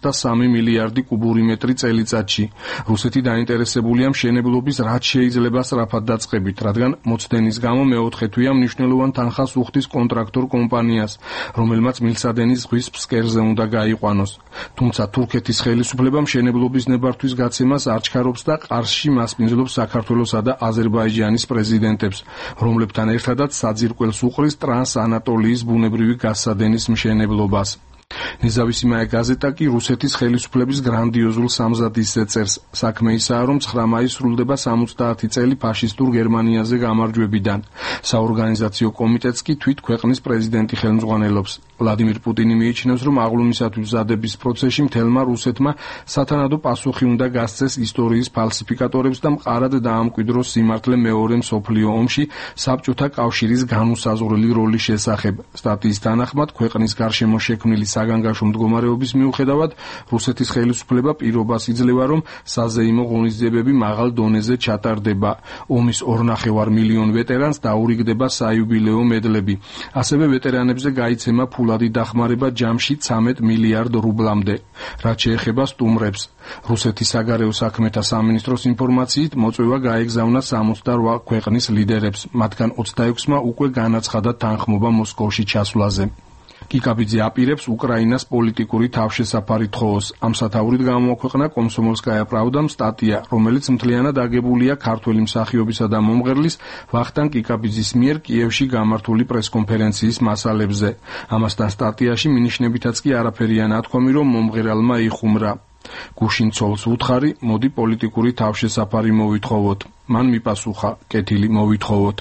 63 მილიარდი კუბური მეტრი წელიწადში. რუსეთი დაინტერესებულია მშენებლობის რაც შეიძლება სწრაფად დაწყებით, რადგან მოცდენის გამო მეოთხე თვეა მნიშვნელოვან თანხას უხდის კონტრაქტორ კომპანიას, რომელმაც მილსადენის ზღვის ფსკერზე უნდა გაიყვანოს. თუმცა თურქეთის ხელისუფლება მშენებლობის ნებართვის გაცემას არ ჩქარობს და ყარსში მასპინძლობს საქართველოსა და აზერბაიჯანის პრეზიდენტებს, რომლებთან ერთადაც საძირკველს უყრის ტრანს-ანატოლიის ბუნებრივი გაზსადენის მშენებლობას. ნეზავისიმაე გაზეტა კი რუსეთის ხელისუფლების გრანდიოზულ სამზადისზე წერს. საქმე ისაა, რომ 9 მაისს სრულდება 70 წელი ფაშისტურ გერმანიაზე გამარჯვებიდან. საორგანიზაციო კომიტეტს კი თვით ქვეყნის პრეზიდენტი ხელმძღვანელობს. ვლადიმირ პუტინი მიიჩნევს, რომ აღლუმისათვის მზადების პროცესში მთელმა რუსეთმა სათანადო პასუხი უნდა გასცეს ისტორიის ფალსიფიკატორებს და მყარად დაამკვიდროს სიმართლე მეორე მსოფლიო ომში საბჭოთა კავშირის განუსაზღვრელი როლის შესახებ. სტატიის თანახმად, ქვეყნის გარშემო შექმნილი საგანგაშო მდგომარეობის მიუხედავად, რუსეთის ხელისუფლება პირობას იძლევა, რომ საზეიმო ღონისძიებები მაღალ დონეზე ჩატარდება. ომის 2,5 მილიონ ვეტერანს დაურიგდება საიუბილეო მედლები. ასევე ვეტერანებზე გაიცემა ფულადი დახმარება ჯამში 13 მილიარდ რუბლამდე. რაც შეეხება სტუმრებს, რუსეთის საგარეო საქმეთა სამინისტროს ინფორმაციით, მოწვევა გაეგზავნა 68 ქვეყნის ლიდერებს, მათგან 26-მა უკვე განაცხადა თანხმობა მოსკოვში ჩასვლაზე. კიკაბიძე აპირებს უკრაინას პოლიტიკური თავშესაფარი თხოვოს. ამ სათაურით გამოაქვეყნა კომსომოლსკაია პრავდამ სტატია, რომელიც მთლიანად აგებულია ქართველი მსახიობისა და მომღერლის ვახტანგ კიკაბიძის მიერ კიევში გამართული პრესკონფერენციის მასალებზე. ამასთან სტატიაში მინიშნებითაც კი არაფერია ნათქვამი, რომ მომღერალმა იხუმრა. გუშინ ცოლს უთხარი, მოდი პოლიტიკური თავშესაფარი მოვითხოვოთ. მან მიპასუხა, კეთილი მოვითხოვოთ.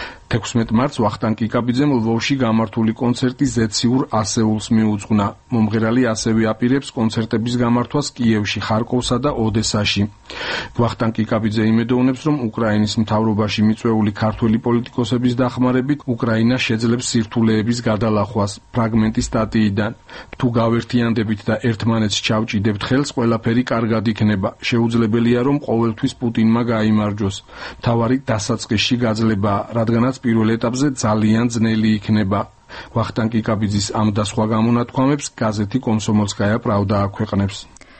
16 მარტს ვახტანგ კიკაბიძემ ლვოვში გამართული კონცერტი ზეციურ ასეულს მიუძღვნა. მომღერალი ასევე აპირებს კონცერტების გამართვას კიევში, ხარკოვსა და ოდესაში. ვახტანგ კიკაბიძე იმედოვნებს, რომ უკრაინის მთავრობაში მიწვეული ქართველი პოლიტიკოსების დახმარებით უკრაინა შეძლებს სირთულეების გადალახვას. ფრაგმენტი სტატიიდან. თუ გავერთიანდებით და ერთმანეთს ჩავჭიდებთ ხელს, ყველაფერი კარგად იქნება. შეუძლებელია, რომ ყოველთვის პუტინმა გაიმარჯვოს. მთავარი დასაწყისში გაძლება, რადგანაც პირველ ეტაპზე ძალიან ძნელი იქნება. ვახტანგ კიკაბიძის ამ და სხვა გამონათქვამებს გაზეთი კომსომოლსკაია პრავდა აქვეყნებს.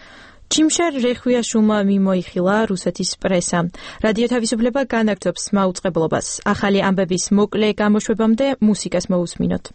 Чимшер рехвияшума მიმოიხილა რუსეთის პრესა. რადიო თავისუფლება განაგრძობს მაუწყებლობას. ახალი ამბების მოკლე გამოშვებამდე მუსიკას მოусმინოთ.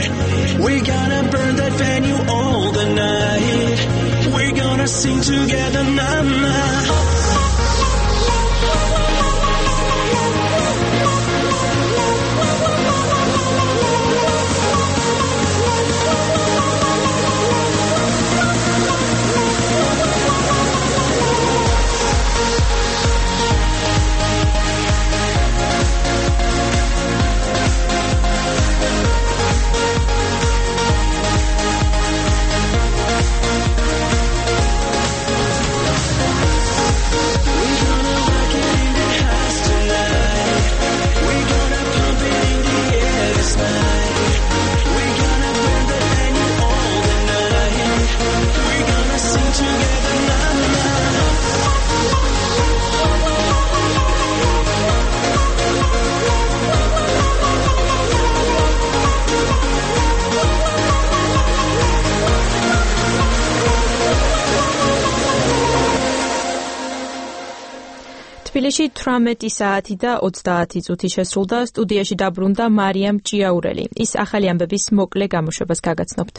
We're gonna burn that venue all the night. We're gonna sing together, na-na. თბილისში 18 საათი და 30 წუთი შესრულდა. სტუდიაში დაბრუნდა მარიამ ჭიაურელი. ის ახალი ამბების მოკლე გამოშვებას გაგაცნობთ.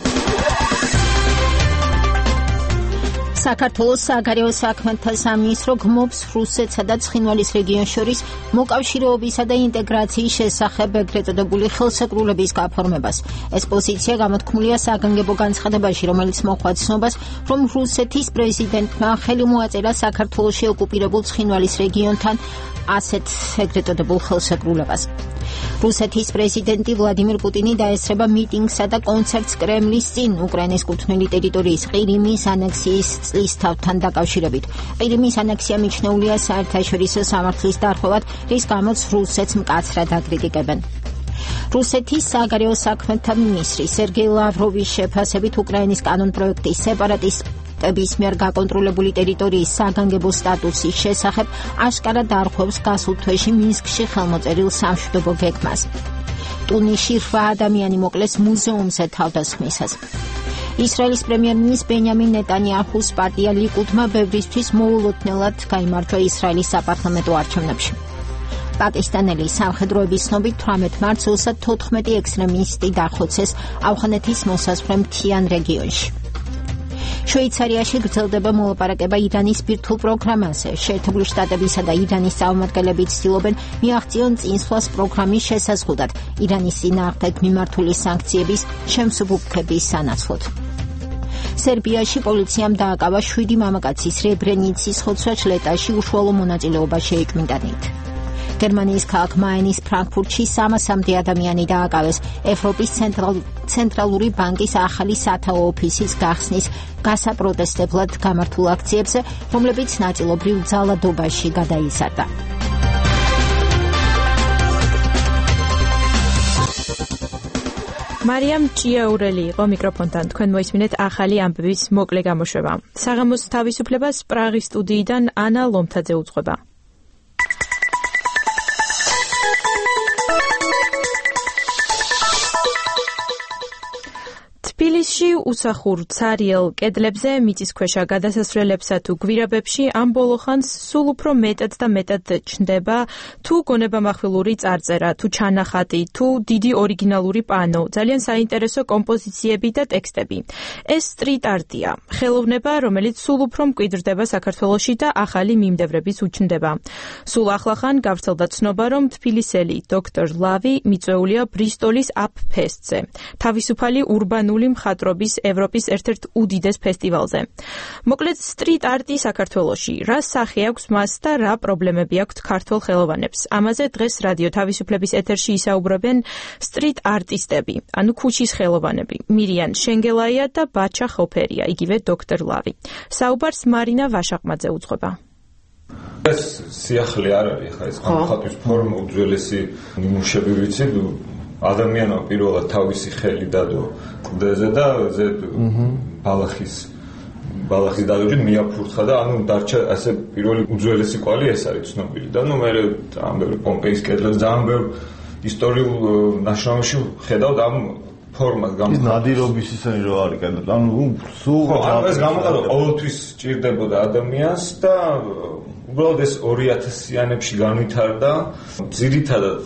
საქართველოს საგარეო საქმეთა სამინისტრო გმობს რუსეთსა და ცხინვალის რეგიონს შორის მოკავშირეობისა და ინტეგრაციის შესახებ ეგრეთ წოდებული ხელსაკრულების გაფორმებას. ეს პოზიცია გამოთქმულია საგანგებო განცხადებაში, რომელიც მოჰყვა ცნობას, რომ რუსეთის პრეზიდენტმა ხელი მოაწერა საქართველოში ოკუპირებულ ცხინვალის რეგიონთან ასეთ ეგრეთ წოდებულ ხელსაკრულებას. რუსეთის პრეზიდენტი ვლადიმირ პუტინი დაესწრება მიტინგსა და კონცერტს კრემლის წინ უკრაინის კუთვნილი ტერიტორიის ყირიმის ანექსიის წლისთავთან დაკავშირებით. ყირიმის ანექსია მიჩნეულია საერთაშორისო სამართლის დარღვევად, რის გამოც რუსეთს მკაცრად აკრიტიკებენ. რუსეთის საგარეო საქმეთა მინისტრი სერგეი ლავროვის შეფასებით უკრაინის კანონპროექტის სეპარატისტების მიერ გაკონტროლებული ტერიტორიის საგანგებო სტატუსის შესახებ აშკარად არღვევს გასულ თვეში მინსკში ხელმოწერილ სამშვიდობო გეგმას. ტუნისში 8 ადამიანი მოკლეს მუზეუმზე თავდასხმისას. ისრაელის პრემიერ-მინისტრ ბენიამინ ნეტანიაჰუს პარტია ლიკუდმა ბევრისთვის მოულოდნელად გაიმარჯვა ისრაელის საპარლამენტო არჩევნებში. პაკისტანელი სამხედროების ცნობით 18 მარტს 14 ექსტრემისტი დახოცეს ავღანეთის მოსაზღვრე მთიან რეგიონში. შვეიცარიაში გრძელდება მოლაპარაკება ირანის ბირთვულ პროგრამაზე. შეერთებული შტატებისა და ირანის წარმომადგენლები ცდილობენ მიაღწიონ წინსვლას პროგრამის შესაზღუდად ირანის წინააღმდეგ მიმართული სანქციების შემსუბუქების სანაცვლოდ. სერბიაში პოლიციამ დააკავა 7 მამაკაცის რებრენიცის ხოცვა-ჩლეტაში უშუალო მონაწილეობა შეიჭმიდანით. გერმანიის ქალაქ მაინის ფრანკფურტში 300-მდე ადამიანი დააკავეს ევროპის ცენტრალური ბანკის ახალი სათაო ოფისის გახსნის გასაპროტესტებლად გამართულ აქციებზე, რომლებიც ნაწილობრივ ძალადობაში გადაიზარდა. მარიამ ჭიაურელი იყო მიკროფონთან. თქვენ მოისმინეთ ახალი ამბების მოკლე გამოშვება. საღამოს თავისუფლებას პრაღის სტუდიიდან ანა ლომთაძე უძღვება. თბილისში უსახურ ცარიელ კედლებზე, მიწისქვეშა გადასასვლელებსა თუ გვირაბებში ამ ბოლოხანს სულ უფრო მეტად და მეტად ჩნდება თუ გონებამახვილური წარწერა, თუ ჩანახატი, თუ დიდი ორიგინალური პანო, ძალიან საინტერესო კომპოზიციები და ტექსტები. ეს სტრიტ არტია, ხელოვნება, რომელიც სულ უფრო მკვიდრდება საქართველოში და ახალი მიმდევრების უჩნდება. სულ ახლახან გავრცელდა ცნობა, რომ თბილისელი დოქტორ ლავი მიწვეულია ბრისტოლის აპ ფესტზე, თავისუფალი ურბანული მხატვრობის ევროპის ერთ-ერთ უდიდეს ფესტივალზე. მოკლედ სტრიტ არტი საქართველოში, რა სახე აქვს მას და რა პრობლემები აქვს ქართველ ხელოვანებს. ამაზე დღეს რადიო თავისუფლების ეთერში ისაუბრებენ სტრიტ არტისტები, ანუ ქუჩის ხელოვანები, მირიან შენგელაია და ბაჩა ხოფერია, იგივე დოქტორ ლავი. საუბარს მარინა ვაშაყმაძე უძღვება. ეს სიახლე არ არის, ხა ეს ხატვის ფორმა უძველესი ნიმუშები ვიცი, ადამიანმა პირველად თავისი ხელი დადო კლდეზე და ზე ბალახის დადოჯი მიაფურთხა და ანუ დარჩა ასე პირველი უძველესი კვალი ეს არის ცნობილი და ნუ მე ძალიან ბევრი პომპეის კედლებზე ძალიან ბევრ ისტორიულ ნაშრომებში ხედავთ ამ ფორმას ის ნადირობის ისენი რო არის კედლები ანუ სულ ეს გამოყენება ყოველთვის სჭირდებოდა ადამიანს და უბრალოდ ეს 2000-იანებში განვითარდა ძირითადად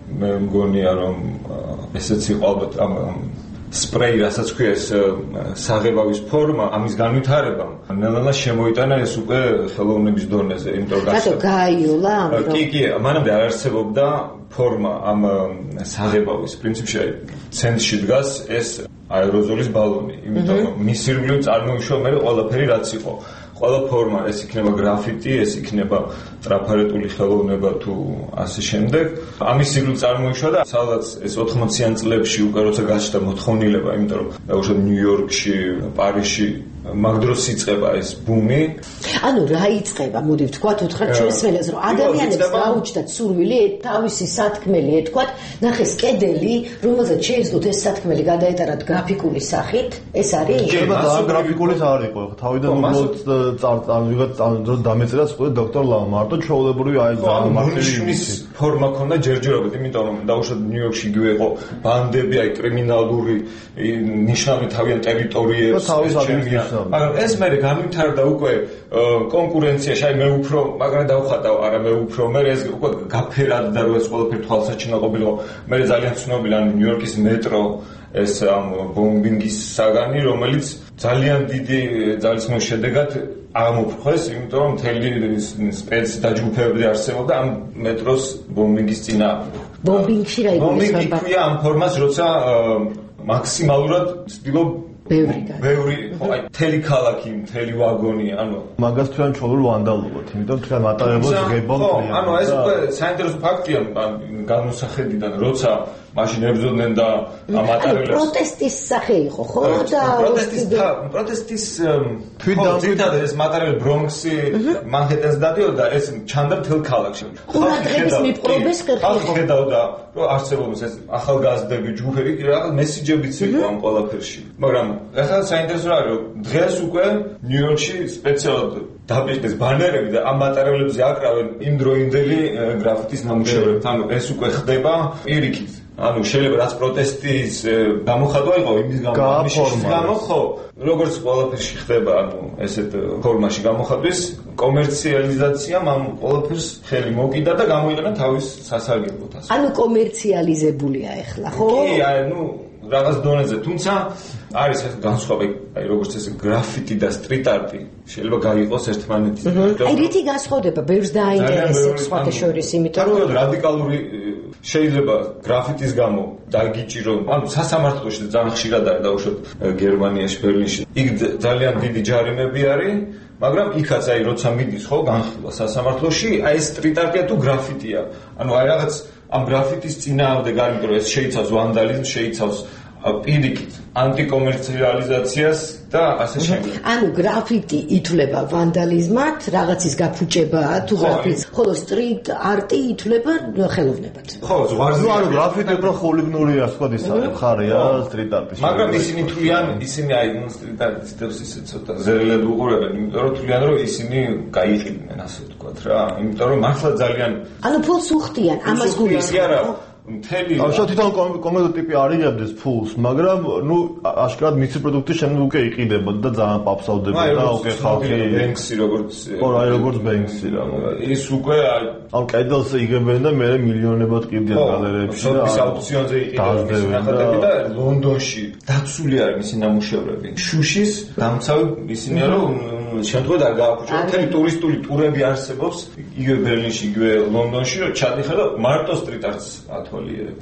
მე მგონია რომ ესეც იყო ალბათ ამ სპრეი, რასაც ქვია ეს საღებავის ფორმა, ამის განვითარებამ ნელა შემოიტანა ეს უკვე ხელოვნების დონეზე, იმიტომ რომ რატო გააიოლა? კი, მანამდე არ არსებობდა ფორმა ამ საღებავის. პრინციპში ცენტრში დგას ეს აეროზოლის ბალონი, იმიტომ რომ მის ირგვლივ წარმოიშვა მე ყველაფერი რაც იყო. ყველა ფორმა, ეს იქნება გრაფიტი, ეს იქნება ტრაფარეტული ხელოვნება თუ ასე შემდეგ. ამის ირგვლივ წარმოიშვა და სადაც ეს 80-იან წლებში უკვე როცა გაჩნდა მოთხოვნილება, იმიტომ რომ დაუშვათ ნიუ-იორკში, პარიზში მაგ დროს იწყება ეს ბუმი. ანუ რა იწყება? მოდი ვთქვათ, უთხრათ ჩვენს ველას, რომ ადამიანებს გაუჩნდათ სურვილი თავისი სათქმელი ეთქვათ, ნახეს კედელი, რომელზეც შეეძლოთ ეს სათქმელი გადაეტარათ გრაფიკული სახით, ეს არის? შეიძლება გრაფიკული არ იყო, თავიდან უბრალოდ ვიღაც დამეწერა სხვა დოქტორ ლავა, მარტო ჩვეულებრივი აი მაშინის ფორმა ქონდა ჯერჯერობით, იმიტომ რომ დაუშვათ ნიუ-იორკში იგივე იყო ბანდები, აი კრიმინალური ნიშნავენ თავიანთ ტერიტორიებს, მაგრამ ეს მე განვითარდა უკვე კონკურენციაში, აი მე უფრო მაგრამ დავხატავ, არა მე უფრო მე ეს უკვე გაფერადდა რომ ეს ყველაფერი თვალსაჩინო ყოფილიყო. მე ძალიან ცნობილი ანუ ნიუ-იორკის მეტრო ეს ამ ბომბინგის საგანი, რომელიც ძალიან დიდი ძალისხმევის შედეგად აღმოფრქვეს, იმიტომ რომ მთელი სპეც დაჯგუფებები არსებობდა ამ მეტროს ბომბინგის წინააღმდეგ. ბომბინგში რა ბომბინგი ქვია ამ ფორმას, როცა მაქსიმალურად ცდილობ ბევრი, აი მთელი ქალაქი, მთელი ვაგონი, ანუ მაგას თქვენ ჩვეულებრივ ვანდალობთ, იმიტომ თქვენ მატარებლებს ღებავთ. ანუ ეს უკვე საინტერესო ფაქტია განუსახედიდან, როცა მაშინ ებრძოდნენ და ამატარებლებს პროტესტის სახე იყო, ხო? და პროტესტის თვითონ ეს მატარებლები ბრონქსი, მანჰეტენს დადიოდა, ეს ჩანდა მთელ ქალაქში. ყურადღების მიპყრობეს ხალხი ხედავდა, რომ არსებობს ეს ახალგაზრდები, ჯგუფები, რაღაც მესიჯებიც იყო ამ ყველაფერში. მაგრამ ახლა საინტერესო არის, რომ დღეს უკვე ნიუ-იორკში სპეციალურად დაბეჭდეს ბანერები და ამ მატარებლებზე აკრავენ იმდროინდელი გრაფიტის ნამუშევრებს. ანუ ეს უკვე ხდება პირიქით. ანუ შეიძლება რაც პროტესტის გამოხატვა იყო იმის გამო, ხო, როგორც ყველაფერში ხდება, ანუ ესეთ ფორმაში გამოხატვის კომერციალიზაციამ ამ ყველაფერს ხელი მოკიდა და გამოიყენა თავის სასარგებლოდ. ანუ კომერციალიზებულია ახლა, ხო? კი, ანუ რაღაც დონეზე, თუმცა არის ეს განსხვავება, აი როგორც ეს გრაფიტი და სტრიტ არტი შეიძლება გაიყოს ერთმანეთისგან. აი რითი განსხვავდება? ბევრს დააინტერესებს სხვათა შორის, იმიტომ რომ რადიკალური შეიძლება გრაფიტის გამო დაგიჭირო, ანუ სასამართლოში ძალიან ხშირად არის დაუშვათ გერმანიაში, ბერლინში. იქ ძალიან დიდი ჯარიმები არის, მაგრამ იქაც აი როცა მიდის ხო განხილვა სასამართლოში, აი ეს სტრიტ არტია თუ გრაფიტია. ანუ აი რაღაც ამ გრაფიტის წინააღმდეგ არის, რომ ეს შეიცავს ვანდალიზმს, შეიცავს პირიქით ანტიკომერციალიზაციას და ასე შემდეგ. ანუ გრაფიტი ითვლება ვანდალიზმად, რაღაცის გაფუჭებაა თუ გრაფიტი, ხოლო სტრიტ არტი ითვლება ხელოვნებად. ხო, ზღვარზე ანუ გრაფიტი უფრო ხულიგნურია, სხვა ხარია სტრიტ არტის. მაგრამ ისინი თვლიან, ისინი აი სტრიტ არტისტებს ისე ცოტა ზერელად უყურებენ, იმიტომ რომ თვლიან, რომ ისინი გაიყიდნენ, ასე ვთქვათ რა, იმიტომ რომ მართლა ძალიან ანუ ფულს უხდიან, ამას გულისხმობ. ახლა თვითონ კომედო ტიპი არ იღებდეს ფულს, მაგრამ ნუ აშკარად მისი პროდუქტი შემდეგ უკვე იყიდებოდა და ძალიან პაფსავდება და უკვე ხალხი ბენქსი როგორც ბენქსი რა. ის უკვე ამ კედელს იღებენ და მე მილიონებად ყიდიან გალერეებში და აუქციონზე იყიდნენ და ლონდონში დაცული არის მისი ნამუშევრები. შუშის დამცავი ისინია რომ შემთხვევით არ გააფუჭა. მთელი ტურისტული ტურები არსებობს იგივე ბერლინში, იგივე ლონდონში, რომ ჩადიხარ და მარტო სტრიტ არტს ათვალიერებ.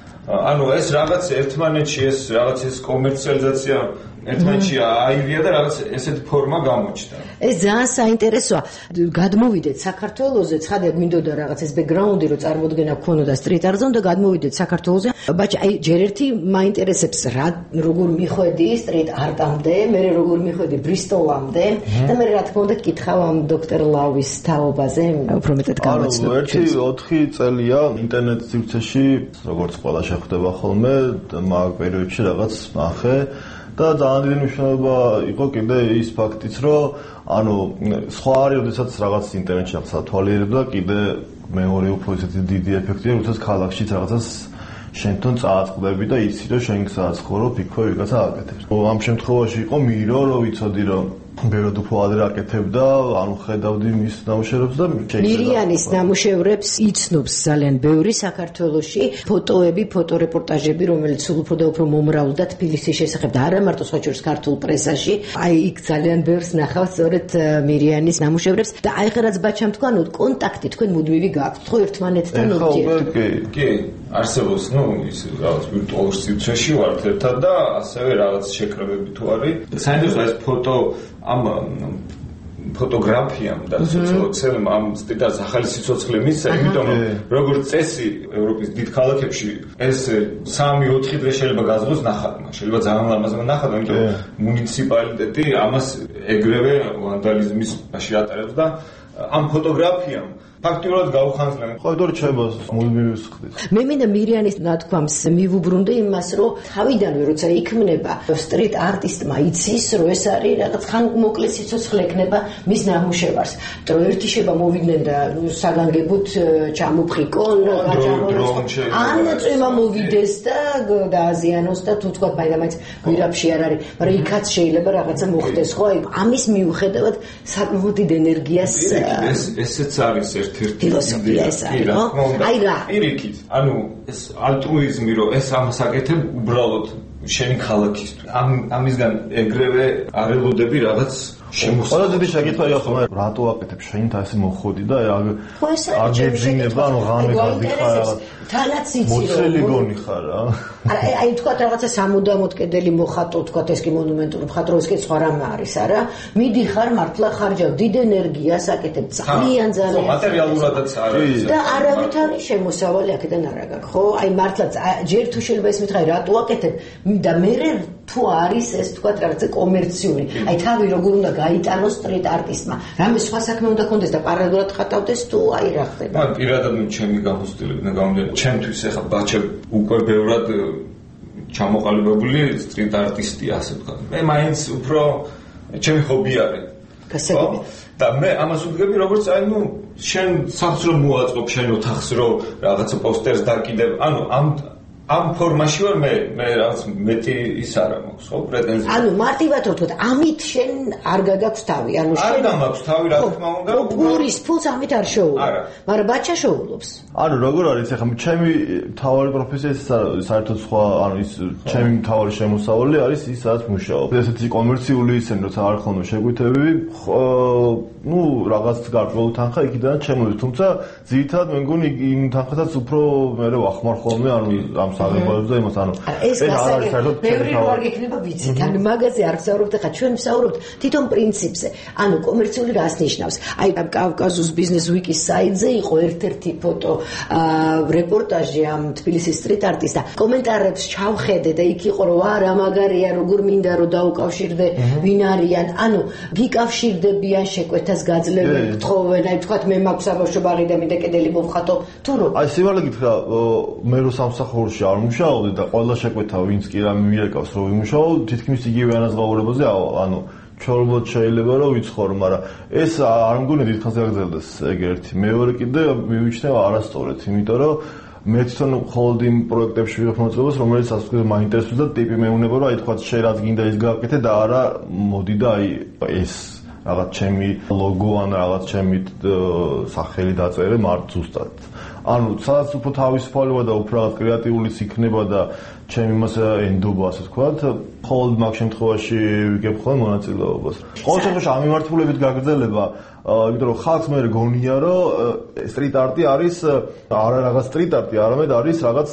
ანუ ეს რაღაც ერთმანეთში ეს რაღაც ეს კომერციალიზაცია ერთმანეთში აივია და რაღაც ესეთი ფორმა გამოჩნდა. ეს ძალიან საინტერესოა. გადმოვიდეთ საქართველოზე, ცხადია გვინდოდა რაღაც ეს ბექგრაუნდი, რომ წარმოდგენა გქონოდა სტრიტ არტზე და გადმოვიდეთ საქართველოზე. ბაჭი, აი ჯერ ერთი მაინტერესებს რა როგორ მიხვედი სტრიტ არტამდე, მე როგორ მიხვედი ბრისტოლამდე და მე რა თქმა უნდა კითხავ ამ დოქტორ ლავის თაობაზე, უფრო მეტად გამოცნო. ერთი 4 წელია ინტერნეტ სივრცეში, როგორც ყველა შეხვდება ხოლმე, მაგ პერიოდში რაღაც ნახე და ძალიან დიდი მნიშვნელობა იყო კიდე ის ფაქტიც, რომ ანუ სხვა არის, როდესაც რაღაც ინტერნეტში რაღაც ათვალიერებდა, კიდე მეორე უფრო ისეთი დიდი ეფექტია, როდესაც ქალაქშიც რაღაცას შენთან წააწყდები და იცი რომ შენ გსაცხოვრო ფიქრობ ვიღაცა აკეთებს. ამ შემთხვევაში იყო მირო, რომ ვიცოდი რომ ბევრად უფრო ადრე აკეთებდა, ანუ ხედავდი მის ნამუშევრებს და მირიანის ნამუშევრებს იცნობს ძალიან ბევრი საქართველოში, ფოტოები, ფოტორეპორტაჟები, რომელიც სულ უფრო და უფრო მომრავლდა თბილისის შესახებ და არა მარტო სხვაჩვენს ქართულ პრესაში. აი იქ ძალიან ბევრს ნახავთ სწორედ მირიანის ნამუშევრებს და აი ხერაც ბაჩამ თქვა, ნუ კონტაქტი თქვენ მუდმივი გაქვთ, ხო ერთმანეთთან ურთიერთობა. კი, არსებობს, ის რაღაც ვირტუალურ სივრცეში ვართ ერთად და ასევე რაღაც შეკრებები თუ არის. საინტერესოა ეს ფოტო ამ ფოტოგრაფიამ და სოციალურ ამ სტილს ახალი სიცოცხლე მისცა, იმიტომ რომ როგორც წესი ევროპის დიდ ქალაქებში ეს 3-4 დღე შეიძლება გაზღოს ნახატმა, შეიძლება ძალიან ლამაზმა ნახატმა, იმიტომ რომ მუნიციპალიტეტი ამას ეგრევე ვანდალიზმისში ატარებს და ამ ფოტოგრაფიამ ფაქტიურად გაუხანძლებენ. ყოველდღე ჩემს მუდმივს ხდის. მე მინდა მირიანის ნათქვამს მივუბრუნდე იმას, რომ თავიდანვე როცა იქმნება სტრიტ არტისტმა იცის, რომ ეს არის რაღაც ხანმოკლე სიცოცხლე ექნება მის ნამუშევარს. რომ ერთი შეება მოვიდნენ და საგანგებოდ ჩამოფხიკონ, ან წვიმა მოვიდეს და დააზიანოს და თუ თქვა მაინც გვირაბში არ არის, მაგრამ იქაც შეიძლება რაღაცა მოხდეს, ხო? აი ამის მიუხედავად საკმაოდ დიდ ენერგიას ესეც არის ფილოსოფია ეს არის, ხო? აი რა. პირიქით, ანუ ეს ალტრუიზმი რომ ეს ამას აკეთებ უბრალოდ შენი ქალაქისთვის. ამისგან ეგრევე არ ელოდები რაღაც შემოსავალი. ყველა დიდი შეკითხვაა ახლა, რატო აკეთებ შენით ასე მოხოდი და აგებზინება, ანუ ღამე გადიხარ რაღაც. თანაც იცი რომ მოწელი გონი ხარ რა. აი თქვა რაღაცა სამუდამოდ კედელი მოხატო, თქვა ეს კი მონუმენტური მხატვრობის კი სხვა რამე არის, არა? მიდიხარ მართლა ხარჯავ დიდ ენერგიას აკეთებ ძალიან ძალიან. მატერიალურადაც არის. და არავით არის შემოსავალი აქედან არ აგაკ, ხო? აი მართლა ჯერ თუ შეიძლება ეს მითხარი რატო აკეთებ და მე თუ არის ეს თქვა რაღაცა კომერციული. აი თავი როგორ უნდა გაიტანოს სტრიტ არტისტმა. რამე სხვა საქმე უნდა კონდეს და პარალელურად ხატავდეს თუ აი რა ხდება. მან პირადად ჩემი გამოცდილები და გამოდიან ჩემთვის ახლა ბაჩე უკვე ბევრად ჩამოყალიბებული სტრიტ არტისტია ასე ვთქვა. მე მაინც უფრო ჩემი ჰობი არის. გასაგები. და მე ამას ვდგები როგორც აი შენ სახლს რომ მოაწყობ შენ ოთახს რომ რაღაცა პოსტერს დაკიდებ. ანუ ამ ფორმაში ვარ მე რაღაც მეტი ის არ მაქვს ხო პრეტენზია. ანუ მარტივად ვთქვათ, ამით შენ არ გაგაქვს თავი, ანუ შენ არ გამაქვს თავი რა თქმა უნდა. პურის ფულს ამით არ შეუძლო. მაგრამ ბაჩა შეუძლობს. ანუ როგორ არის ახლა ჩემი თავარი პროფესია საერთოდ სხვა, ანუ ის ჩემი თავარი შემოსავალი არის ის სადაც მუშაობ. ესეთი კომერციული ისენი როცა არ ხოლმე შეგვითები, რაღაც გარკვეული თანხა იქიდან ჩემოდის, თუმცა ძირითადად მე მგონი იმ თანხასაც უფრო მე ვახმარ ხოლმე, ანუ ამ საღებავებს და იმას, ანუ ეს არის საერთოდ ბევრი რო არ გექნება ვიცით, ანუ მაგაზე არ ვსაუბრობთ, ხა ჩვენ ვსაუბრობთ თვითონ პრინციპზე. ანუ კომერციული რას ნიშნავს? აი კავკასიის ბიზნეს ვიკის საიტზე იყო ერთ-ერთი ფოტო რეპორტაჟი ამ თბილისის სტრიტ არტის და კომენტარებს ჩავხედე და იქ იყო რომ რა მაგარია, როგორ მინდა რომ დაუკავშირდე ვინ არიან, ანუ გიკავშირდებიან შეკვეთას გაძლევენ, გთხოვენ, აი თქვათ მე მაქვს საბავშვო ბაღი და მინდა კედელი მოვხატო, თუ რო აი სიმართლე გითხრა, მე რო სამსახურში არ მუშაობდი და ყველა შეკვეთა ვინც კი რა მიირეკავს რომ ვიმუშაო, თითქმის იგივე ანაზღაურებაზე, ანუ ჩორბოთ შეიძლება რომ ვიცხოვრო, მაგრამ ეს არ მგონია დიდხანს გაგრძელდეს ეგ ერთი. მეორე კიდე მივიჩნევა არასწორად, იმიტომ რომ მე თვითონ მხოლოდ იმ პროექტებში ვიღებ მოწყობას, რომელიც ასე ვთქვათ მაინტერესებს და ტიპი მეუნება რომ აი თქვათ შენ რაც გინდა ის გააკეთე და არა მოდი და აი ეს რაღაც ჩემი ლოგო ან რაღაც ჩემი სახელი დაწერე მართ ზუსტად. ანუ სადაც უფრო თავისუფალება და უფრო რაღაც კრეატიულიც იქნება და ჩემი მას ენდობა ასე ვთქვათ, მხოლოდ მაგ შემთხვევაში ვიგებ ხოლმე მონაწილეობას. ყოველ შემთხვევაში ამ მიმართულებით გაგრძელება, იმიტომ რომ ხალხს მე გონია რომ სტრიტ არტი არის არა რაღაც სტრიტ არტი, არამედ არის რაღაც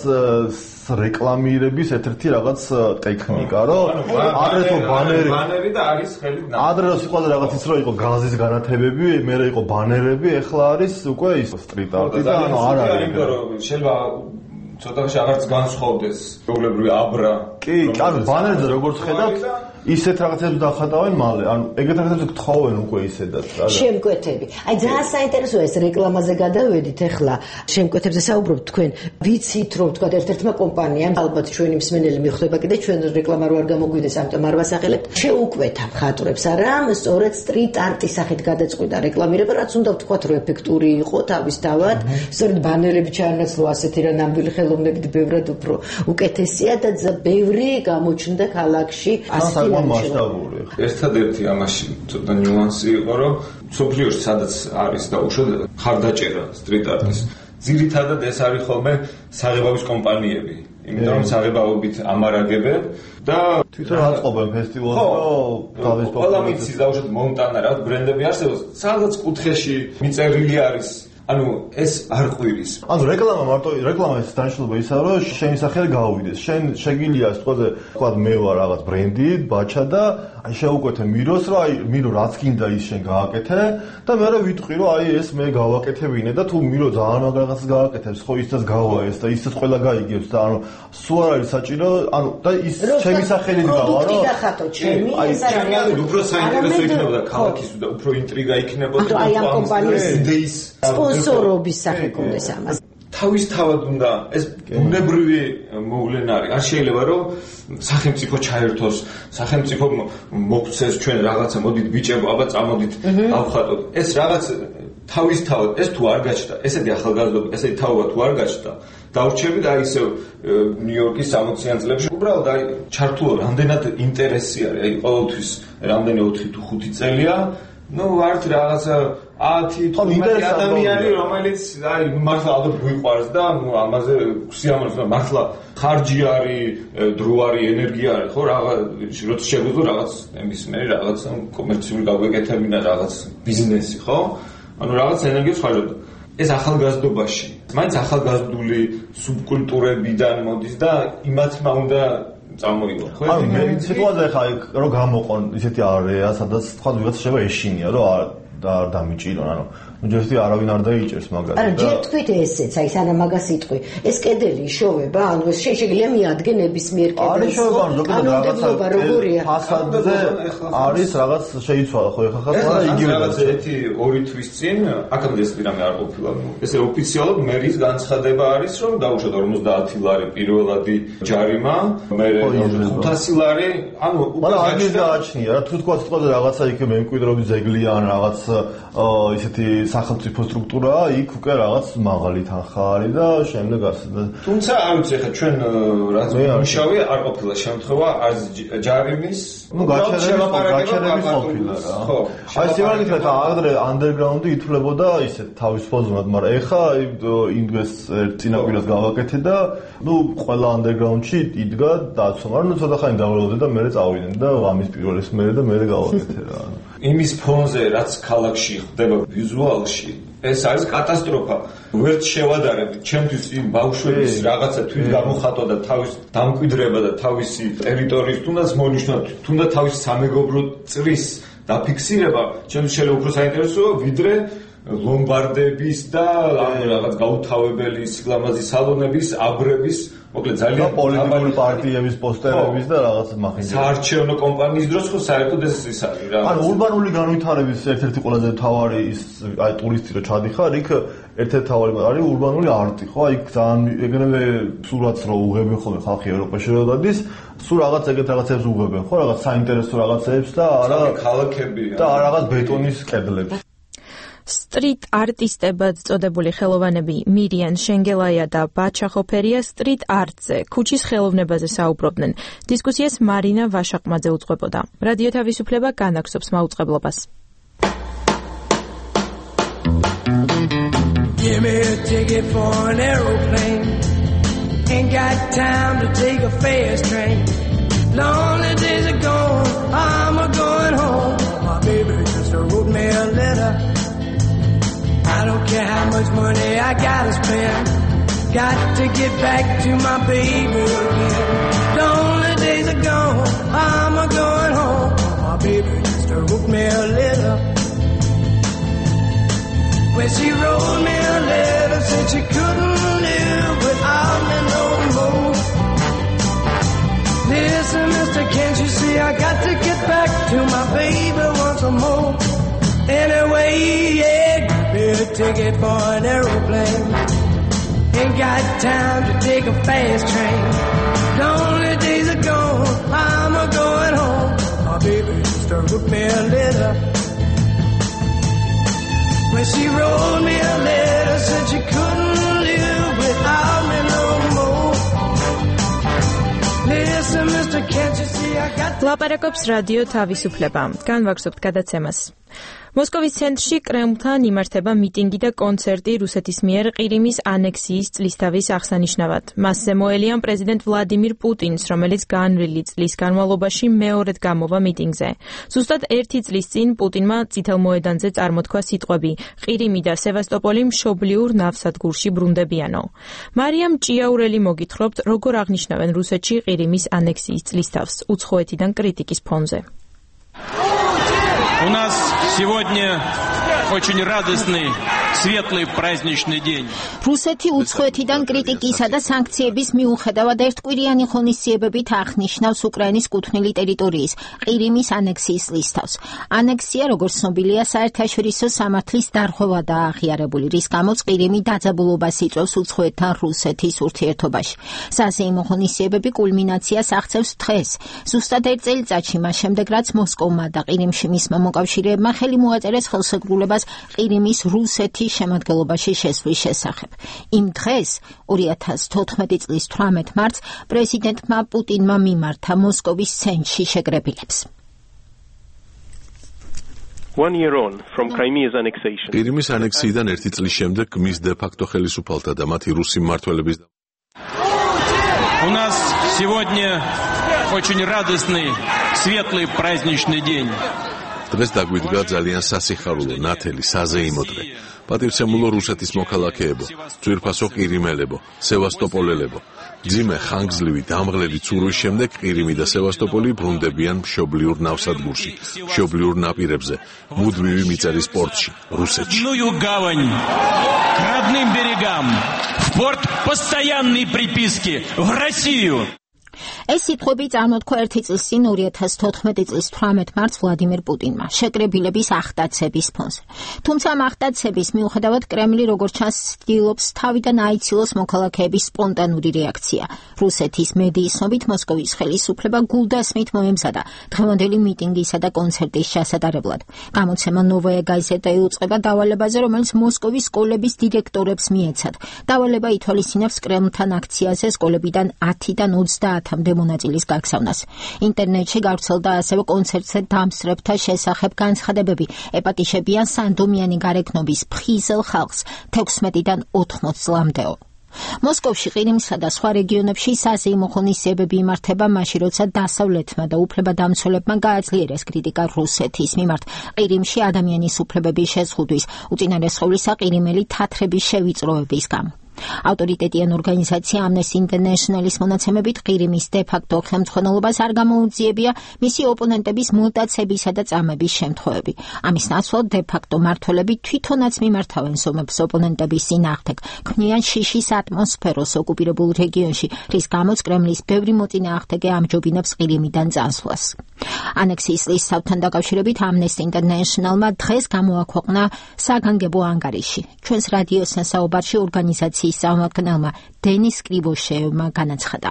რეკლამირების ერთ-ერთი რაღაც ტექნიკა, რომ ადრე თუ ბანერი და არის ხელით ადრე რო სიყვალე რაღაც ის რო იყო გაზის განათებები, მე იყო ბანერები, ეხლა არის უკვე ის სტრიტ არტი და ანუ არ არის. იმიტომ რომ შეიძლება ცოტაში აღარც განსხვავდეს პრობლემური აბრა. კი, ანუ ბანერზე როგორც ხედავთ ისეთ რაღაცებს დახატავენ მალე, ანუ ეგეთ რაღაცებს გთხოვენ უკვე ისედაც, რა. შემკვეთები. აი ძალიან საინტერესოა ეს რეკლამაზე გადავედით ახლა. შემკვეთებზე საუბრობთ თქვენ. ვიცით რომ თქვა ერთ-ერთმა კომპანიამ, ალბათ ჩვენი მსმენელი მიხვდება კიდე ჩვენ რეკლამა რო არ გამოგვიდეს, ამიტომ არ ვასახელებთ. შეუკვეთა მხატვრებს, არა, სწორედ სტრიტ არტის სახით გადაწყვიტა რეკლამირება, რაც უნდა ვთქვათ რომ ეფექტური იყო თავისთავად. სწორედ ბანერები ჩაანაცვლა ასეთი რა ნამდვილი ალბომებით ბევრად უფრო უკეთესია და ბევრი გამოჩნდა ქალაქში მასშტაბური. ერთადერთი ამაში ცოტა ნიუანსი იყო, რომ სოფლიოში სადაც არის დაუშვათ ხარდაჭერა სტრიტ არტის. ძირითადად ეს არის ხოლმე საღებავის კომპანიები. იმიტომ რომ საღებავობით ამარაგებენ და თვითონ აწყობენ ფესტივალს, თავის ყველა მიცის დაუშვათ მონტანა რა ბრენდები არსებობს, სადაც კუთხეში მიწერილი არის. ანუ ეს არ ყვირის. ანუ რეკლამის დანიშნულება ისაა, რომ შენი სახელი გაუვიდეს. შენ შეგიძლია სიტყვაზე თქვა მე ვარ რაღაც ბრენდი, ბაჩა და აი შეუკვეთე მიროს, რომ აი მირო რაც გინდა ის შენ გააკეთე და მე რა ვიტყვი, რომ აი ეს მე გავაკეთებინე და თუ მირო ძალიან რაღაცას გააკეთებს, ხო ისაც გავა ეს და ისაც ყველა გაიგებს და ანუ სულ არ არის საჭირო, ანუ და ის ჩემი სახელი გავა, რომ აი ჩემი უფრო საინტერესო იქნებოდა ქალაქის და უფრო ინტრიგა იქნებოდა და აი ამ კომპანიის იდეის სპონსორობის სახე კონდეს ამას. თავისთავად უნდა ეს ბუნებრივი მოვლენა არის. არ შეიძლება რომ სახელმწიფო ჩაერთოს, სახელმწიფო მოგცეს ჩვენ რაღაცა მოდით ბიჭებო, აბა წამოდით ავხატოთ. ეს რაღაც თავისთავად ეს თუ არ გაჩნდა, ესეთი ახალგაზრდობა, ესეთი თავობა თუ არ გაჩნდა, დავრჩებით აი ისე ნიუ-იორკის 60-იან წლებში უბრალოდ აი ჩართულო რამდენად ინტერესი არის, აი ყოველთვის რამდენი 4 თუ 5 წელია ну ვართ რაღაცა 10 ადამიანი რომელიც აი მართლა ალბათ გვიყვარს და ну ამაზე სიამოვნებს და მართლა ხარჯი არის, დრო არის, ენერგია არის, ხო რაღაც როცა შეგვიძლია რაღაც ნებისმიერი რაღაც კომერციული გაგვეკეთებინა რაღაც ბიზნესი, ხო? ანუ რაღაც ენერგიას ხარჯავდა. ეს ახალგაზრდობაში მაინც ახალგაზრდული სუბკულტურებიდან მოდის და იმათმა უნდა წამოიღო. ხო? ანუ მე სიტუაცია ხა რომ გამოყონ ისეთი არეა, სადაც თქვა ვიღაცა შეიძლება ეშინია, რომ არ დამიჭირონ, ანუ ჯერტი არავინ არ დაიჭერს მაგას. არა, ჯერ თქვით ესეც, აი სანამ მაგას იტყვი. ეს კედელი იშოვება, ანუ ეს შეიძლება მიადგე ნებისმიერ კედელს. არის შოვება, კანონმდებლობა როგორია? ფასადზე არის რაღაც შეიცვალა, ხო ეხლა ხარ იგივე რაღაც 1-2 თვის წინ აქამდე ეს რამე არ ყოფილა. ესე ოფიციალურად მერის განცხადება არის, რომ დაუშვათ 50 ლარი პირველადი ჯარიმა, მე 500 ლარი, ანუ მაგრამ ამის გააჩნია, რა თუ თქვა სიტყვაზე რაღაცა იქ მემკვიდრეობის ძეგლია ან რაღაც ისეთი სახელმწიფო სტრუქტურაა, იქ უკვე რაღაც მაღალი თანხა არის და შემდეგ ასე. თუმცა არ ვიცი ხა ჩვენ რაც მუშავი არ ყოფილა შემთხვევა არც ჯარიმის, ну გაჩერების ყოფილა რა. ხო. აი სიმართლე და ადრე ანდერგრაუნდი ითვლებოდა ისე თავის ფოზონად, მაგრამ ეხა იმ დღეს წინაპირას გავაკეთე და ну ყველა ანდერგრაუნდში იდგა დაცვა, მაგრამ ну ცოტა ხანი დავროვდა და მე წავიდნენ და ამის პირველის მერე და მე გავაკეთე რა. იმის ფონზე რაც ქალაქში ხდება ვიზუალში ეს არის კატასტროფა. ვერც შევადარებით, ჩემთვის იმ ბავშვების რაღაცა თვით გამოხატვა და თავის დამკვიდრება და თავისი ტერიტორიის თუნდაც მონიშნა, თუნდაც თავის სამეგობრო წრის დაფიქსირება, ჩემთვის შეიძლება უფრო საინტერესოა, ვიდრე ლომბარდების და რაღაც გაუთავებელი სილამაზი სალონების, აბრების, მოკლედ ძალიან პოლიტიკური პარტიების პოსტერების და რაღაც მახინჯები. საარჩევნო კამპანიის დროს ხო საერთოდ ეს ის არის რა. ანუ ურბანული განვითარების ერთ-ერთი ყველაზე მთავარი ის აი ტურისტი რო ჩადიხარ, იქ ერთ-ერთი მთავარი არის ურბანული არტი, ხო? აი ძალიან ეგრევე სურათს რო უღებენ ხოლმე ხალხი ევროპაში რო დადის, სულ რაღაც ეგეთ რაღაცებს უღებენ, ხო? რაღაც საინტერესო რაღაცებს და არა ქალაქები და რაღაც ბეტონის კედლებს. სტრიტ არტისტებად წოდებული ხელოვანები მირიან შენგელაია და ბაჩა ხოფერია სტრიტ არტზე, ქუჩის ხელოვნებაზე საუბრობდნენ. დისკუსიას მარინა ვაშაყმაძე უძღვებოდა. რადიო თავისუფლება განაგზობს მაუწყებლობას. Give me a ticket for an aeroplane. Ain't got time to take a fast train. Lonely days are gone, I'm a-going home. My baby just wrote me a letter. I don't care how much money I gotta spend. Got to get back to my baby again. Lonely days are gone, I'm a-going home. My baby just wrote me a letter. When she wrote me a letter, said she couldn't live without me no more. Listen, mister, can't you see I got to get back to my baby once more. Anyway, yeah, give me a ticket for an aeroplane. Ain't got time to take a fast train. Lonely days are gone, I'm a-going home. My baby just wrote me a letter. When she wrote me a letter, said she couldn't live without me no more. ლაპარაკობს რადიო თავისუფლება. განვაგრძობთ გადაცემას. მოსკოვის ცენტრში კრემლთან იმართება მიტინგი და კონცერტი რუსეთის მიერ ყირიმის ანექსიის წლისთავის აღსანიშნავად. მასზე მოელიან პრეზიდენტ ვლადიმირ პუტინს, რომელიც განვლილი წლის განმავლობაში მეორედ გამოვა მიტინგზე. ზუსტად 1 წლის წინ პუტინმა წითელ მოედანზე წარმოთქვა სიტყვები: ყირიმი და სევასტოპოლი მშობლიურ ნავსადგურში ბრუნდებიანო. მარიამ ჭიაურელი მოგითხრობთ, როგორ აღნიშნავენ რუსეთში ყირიმის ანექსიის წლისთავს უცხოეთიდან კრიტიკის ფონზე. У нас сегодня очень радостный, светлый праздничный день. რუსეთი უცხოეთიდან კრიტიკისა და სანქციების მიუხედავად ერთკვირიანი ღონისძიებებით აღნიშნავს უკრაინის კუთვნილი ტერიტორიის ყირიმის ანექსიის ლისტავს. ანექსია, როგორც ცნობილია, საერთაშორისო სამართლის დარღვევადაა აღიარებული, რის გამოც ყირიმი დაძაბულობას იწვევს უცხოეთთან რუსეთის ურთიერთობაში. საზეიმო ღონისძიებები კულმინაციას აღწევს დღეს, ზუსტად 1 წელიწადში მას შემდეგ, რაც მოსკოვმა და ყირიმში მისმა მოკავშირეებმა ხელი მოაწერეს ხელშეკრულებას ყირიმის რუსეთის შემადგენლობაში შესვლის შესახებ. იმ დღეს 2014 წლის 18 მარტს პრეზიდენტმა პუტინმა მიმართა მოსკოვის ცენტრში შეკრებილებს. ყირიმის ანექსიიდან 1 წლის შემდეგ მის დე-ფაქტო ხელისუფალთა და მათი რუსი მმართველების У нас сегодня очень радостный, светлый праздничный день. დღეს დაგვიდგა ძალიან სასიხარულო, ნათელი, საზეიმო დღე. პატივცემულო რუსეთის მოქალაქეებო, ძვირფასო ყირიმელებო, სევასტოპოლელებო. ძიმე ხანგრძლივი დამღლელი ცურვის შემდეგ ყირიმი და სევასტოპოლი ბრუნდებიან მშობლიურ ნავსადგურში, მშობლიურ ნაპირებზე, მუდმივი მიწერის პორტში, რუსეთში. К родным берегам, в порт постоянной приписки, в Россию. ეს სიტყვები წარმოთქვა 1 წლის წინ 2014 წლის 18 მარტს ვლადიმირ პუტინმა შეკრებილების ახტაცების ფონზე. თუმცა ამ ახტაცების მიუხედავად კრემლი როგორც ჩანს ცდილობს თავიდან აიცილოს მოქალაქეების სპონტანური რეაქცია. რუსეთის მედიის ცნობით მოსკოვის ხელისუფლება გულდასმით მოემზადა დღევანდელი მიტინგისა და კონცერტის ჩასატარებლად. გამოცემა ნოვაია გაზეტა იუწყება დავალებაზე, რომელიც მოსკოვის სკოლების დირექტორებს მიეცათ. დავალება ითვალისწინებს კრემლთან აქციაზე სკოლებიდან 10-დან 30-მდე მონაწილის გაგზავნას. ინტერნეტში გავრცელდა ასევე კონცერტზე დამსწრებთა შესახებ განცხადებები, ეპატიშებიან სანდომიანი გარეგნობის ფხიზელ ხალხს 16-დან 80 წლამდეო. მოსკოვში ყირიმსა და სხვა რეგიონებში საზეიმო ღონისძიებები იმართება მაშინ, როცა დასავლეთმა და უფლებადამცველებმა გააძლიერეს კრიტიკა რუსეთის მიმართ ყირიმში ადამიანის უფლებების შეზღუდვის, უწინარესხოვლისა ყირიმელი თათრების შევიწროების გამო. ავტორიტეტიან ორგანიზაცია Amnesty International-ის მონაცემებით ყირიმის დე-ფაქტო ხელმძღვანელობას არ გამოუძიებია მისი ოპონენტების მუტაცებისა და წამების შემთხვევები. ამის ნაცვლად დე-ფაქტო მმართველები თვითონაც მიმართავენ ზომებს ოპონენტების წინააღმდეგ, ქმნიან შიშის ატმოსფეროს ოკუპირებულ რეგიონში, რის გამოც კრემლის ბევრი მოწინააღმდეგე ამჯობინებს ყირიმიდან წასვლას. ანექსიის ლისტავთან დაკავშირებით Amnesty International-მა დღეს გამოაქვეყნა საგანგებო ანგარიში. ჩვენს რადიოსთან საუბარში ორგანიზაციის სამართალმა დენის კრივოშევმა განაცხადა.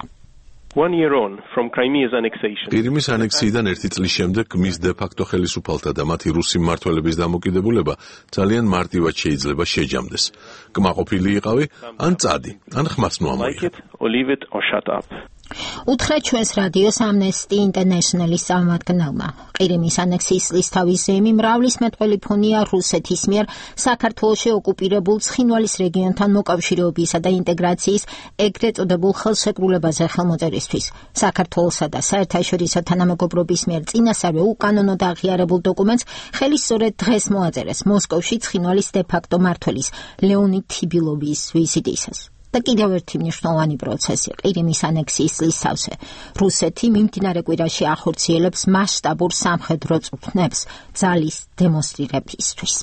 ყირიმის ანექსიიდან 1 წლის შემდეგ მის დე-ფაქტო ხელისუფალთა და მათი რუსი მმართველების დამოკიდებულება ძალიან მარტივად შეიძლება შეჯამდეს. კმაყოფილი იყავი, ან წადი, ან ხმას მოამოიღე. უთხრეთ ჩვენს რადიოს Amnesty International-ის სამართალმა. ყირიმის ანექსიის ლისტავის ზეიმი მრავლის მეტყველი ფონია რუსეთის მიერ საქართველოში ოკუპირებულ ცხინვალის რეგიონთან მოკავშირეობისა და ინტეგრაციის ეგრეთ წოდებულ ხელშეკრულებაზე ხელმოწერისთვის. საქართველოსა და საერთაშორისო თანამეგობრობის მიერ წინასწარვე უკანონოდ აღიარებულ დოკუმენტს ხელი სწორედ დღეს მოაწერეს მოსკოვში ცხინვალის დე-ფაქტო მმართველის ლეონიდ თიბილოვის ვიზიტისას. და კიდევ ერთი მნიშვნელოვანი პროცესი ყირიმის ანექსიის ლისტავზე. რუსეთი მიმდინარე კვირაში ახორციელებს მასშტაბურ სამხედრო წვრთნებს ძალის დემონსტრირებისთვის.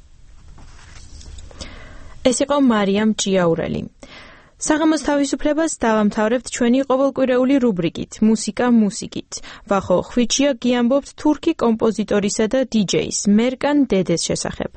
ეს იყო მარიამ ჭიაურელი. საღამოს თავისუფლებას დავამთავრებთ ჩვენი ყოველკვირეული რუბრიკით მუსიკა მუსიკით. ვახო ხვიჩია გიამბობთ თურქი კომპოზიტორისა და დიჯეის მერკან დედეს შესახებ.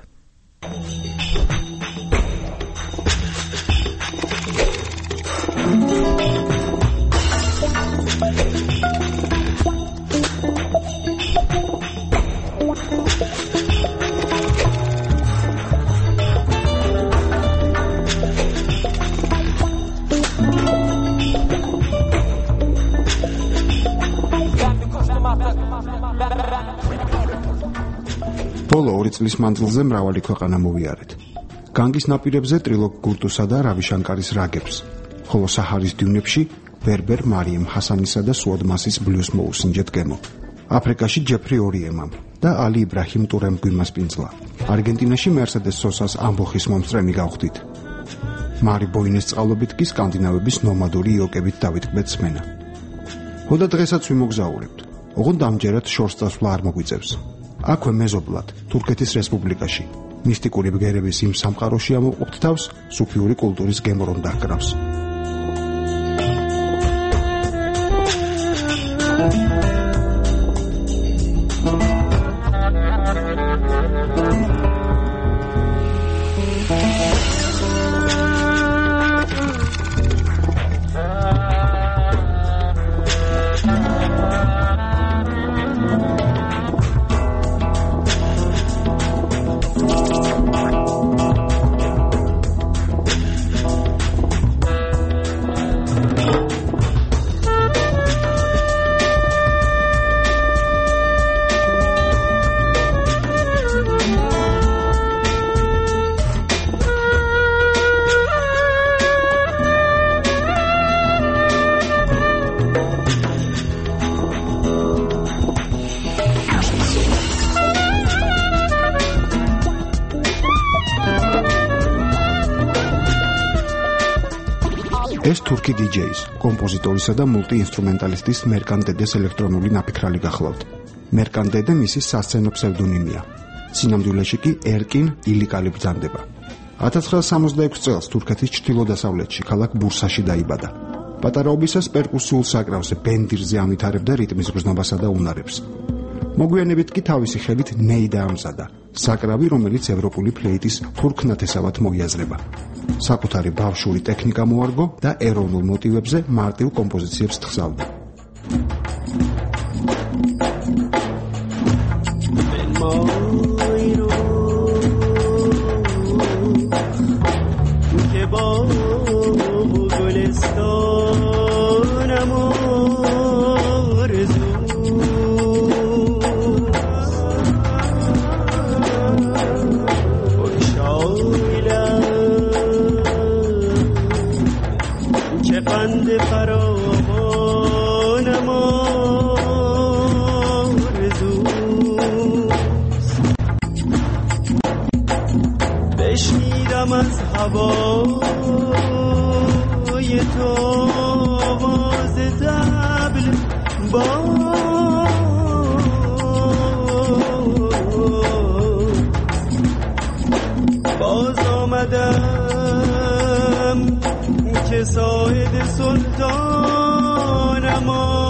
ბოლო 2 წლის მანძილზე მრავალი ქვეყანა მოვიარეთ. განგის ნაპირებზე ტრილოგ გურტუსა და რავიშანკარის რაგებს, ხოლო საჰარის დიუნებში ბერბერ მარიემ ჰასანისა და სუად მასის ბლუზ მოუსინჯეთ გემო. აფრიკაში ჯეფრი ორიემამ და ალი იბრაჰიმ ტურემ გვიმასპინძლა. არგენტინაში მერსედეს სოსას ამბოხის მომსწრენი გავხდით. მარი ბოინეს წყალობით კი სკანდინავების ნომადური იოკებით დავიტკბეთ სმენა. ხოდა დღესაც ვიმოგზაურებთ. ოღონდ ამჯერად შორს წასვლა არ მოგვიწევს. აქვე მეზობლად, თურქეთის რესპუბლიკაში, მისტიკური ბგერების იმ სამყაროში ამოვყოფთ თავს, სუფიური კულტურის გემორონ დაკრავს. ეს თურქი DJ-ის, კომპოზიტორისა და მულტიინსტრუმენტალისტის მერკანდედეს ელექტრონული ნაფიქრალი გახლავთ. მერკანდედე მისი სასცენო ფსევდონიმია. სინამდვილეში კი ერკინ ილიკალი ბრძანდება. 1966 წელს თურქეთის ჩრდილო-დასავლეთში ქალაქ ბურსაში დაიბადა. პატარაობისას პერკუსიულ საკრავზე ბენდირზე ამითარებდა რიტმის გრძნობასა და უნარებს. მოგვიანებით კი თავისი ხელით ნეი დაამზადა, საკრავი, რომელიც ევროპული ფლეიტის თურქ ნათესავად მოიაზრება. საკუთარი ბავშვური ტექნიკა მოარგო და ეროვნულ მოტივებზე მარტივ კომპოზიციებს თხზავდა. بشنیدم از هوای تو آواز طبل باز آمدم که ساعد سلطانم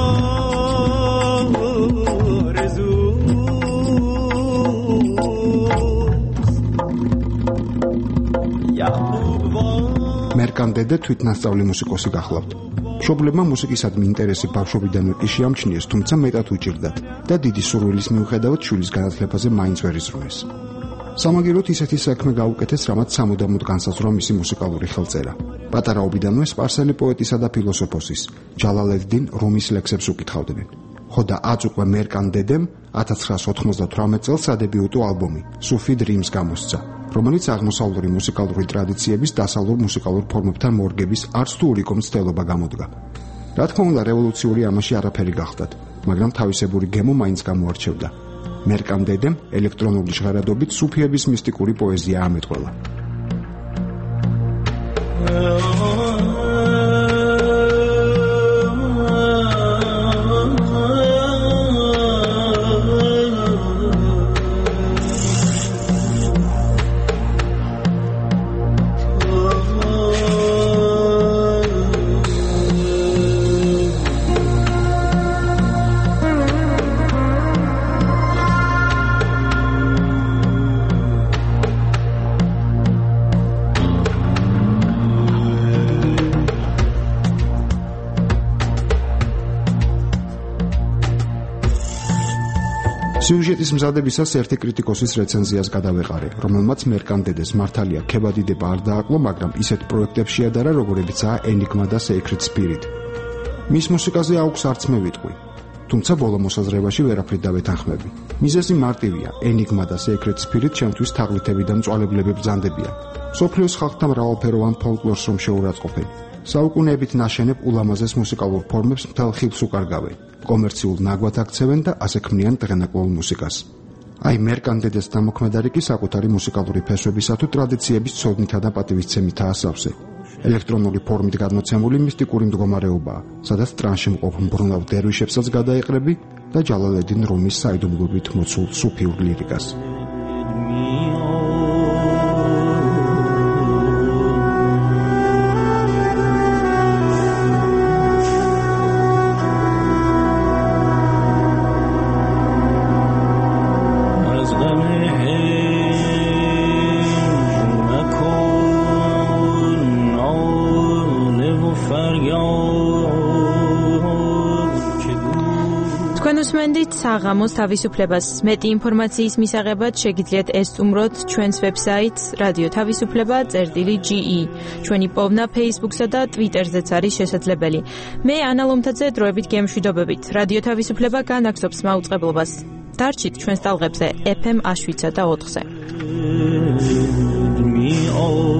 მერკანდედე თვითნასწავლი მუსიკოსი გახლავთ. მშობლებმა მუსიკისადმი ინტერესი ბავშვობიდანვე კი შეამჩნიეს, თუმცა მეტად უჭირდათ და დიდი სურვილის მიუხედავად შვილის განათლებაზე მაინც ვერ იზრუნეს. სამაგიეროდ ისეთი საქმე გაუკეთეს, რამაც სამუდამოდ განსაზღვრა მისი მუსიკალური ხელწერა. პატარაობიდანვე სპარსელი პოეტისა და ფილოსოფოსის ჯალალედდინ რუმის ლექსებს უკითხავდნენ. ხოდა აწუყვე მერკანდედემ 1998 წელს სადებიუტო ალბომი Sufi Dreams გამოსცა, რომელიც აღმოსავლური მუსიკალური ტრადიციების დასავლურ მუსიკალურ ფორმებთან მორგების არც თუ ურიკო მცდელობა გამოდგა. რა თქმა უნდა, რევოლუციური ამაში არაფერი გახდათ, მაგრამ თავისებური გემო მაინც გამოარჩევდა. მერკანდედემ ელექტრონული ჟღერადობით სუფიების მისტიკური პოეზია ამეტყველა. სიუჟეტის მზადებისას ერთი კრიტიკოსის რეცენზიას გადავეყარე, რომელმაც მერკანდედეს მართალია ქებადიდება არ დააკლო, მაგრამ ისეთ პროექტებს შეადარა, როგორებიცაა Enigma და Sacred Spirit. მის მუსიკაზე აუქს არც მე ვიტყვი. თუმცა ბოლო მოსაზრებაში ვერაფრით დავეთანხმები. მიზეზი მარტივია, ენიგმა და Secret Spirit ჩემთვის თაღლითები და მწვალებლები ბრძანდებიან. მსოფლიოს ხალხთა მრავალფეროვან ფოლკლორს რომ შეურაცხყოფენ. საუკუნეებით ნაშენებ ულამაზეს მუსიკალურ ფორმებს მთელ ხილს უკარგავენ, კომერციულ ნაგვად აქცევენ და ასე ქმნიან დღენაკვალ მუსიკას. აი მერკანტედეს დამოქმედარი კი საკუთარი მუსიკალური ფესვებისა თუ ტრადიციების ცოდნითა და პატივისცემითაა სავსე. ელექტრონული ფორმით გადმოცემული მისტიკური მდგომარეობაა, სადაც ტრანსში მყოფ მბრუნავ დერვიშებსაც გადაეყრები და ჯალალეddin რუმის საიდუმლოებით მოცულ სუფიურ ლირიკას. უსმენდით საღამოს თავისუფლებას. მეტი ინფორმაციის მისაღებად შეგიძლიათ ესწუმროთ ჩვენს ვებსაიტს radiotavisufleba.ge. ჩვენი პოვნა Facebook-სა და Twitter-ზეც არის შესაძლებელი. მე ანა ლომთაძე დროებით გემშვიდობებით. რადიო თავისუფლება განაგზობს მაუწყებლობას. დარჩით ჩვენს ტალღებზე FM 7 და 4-ზე.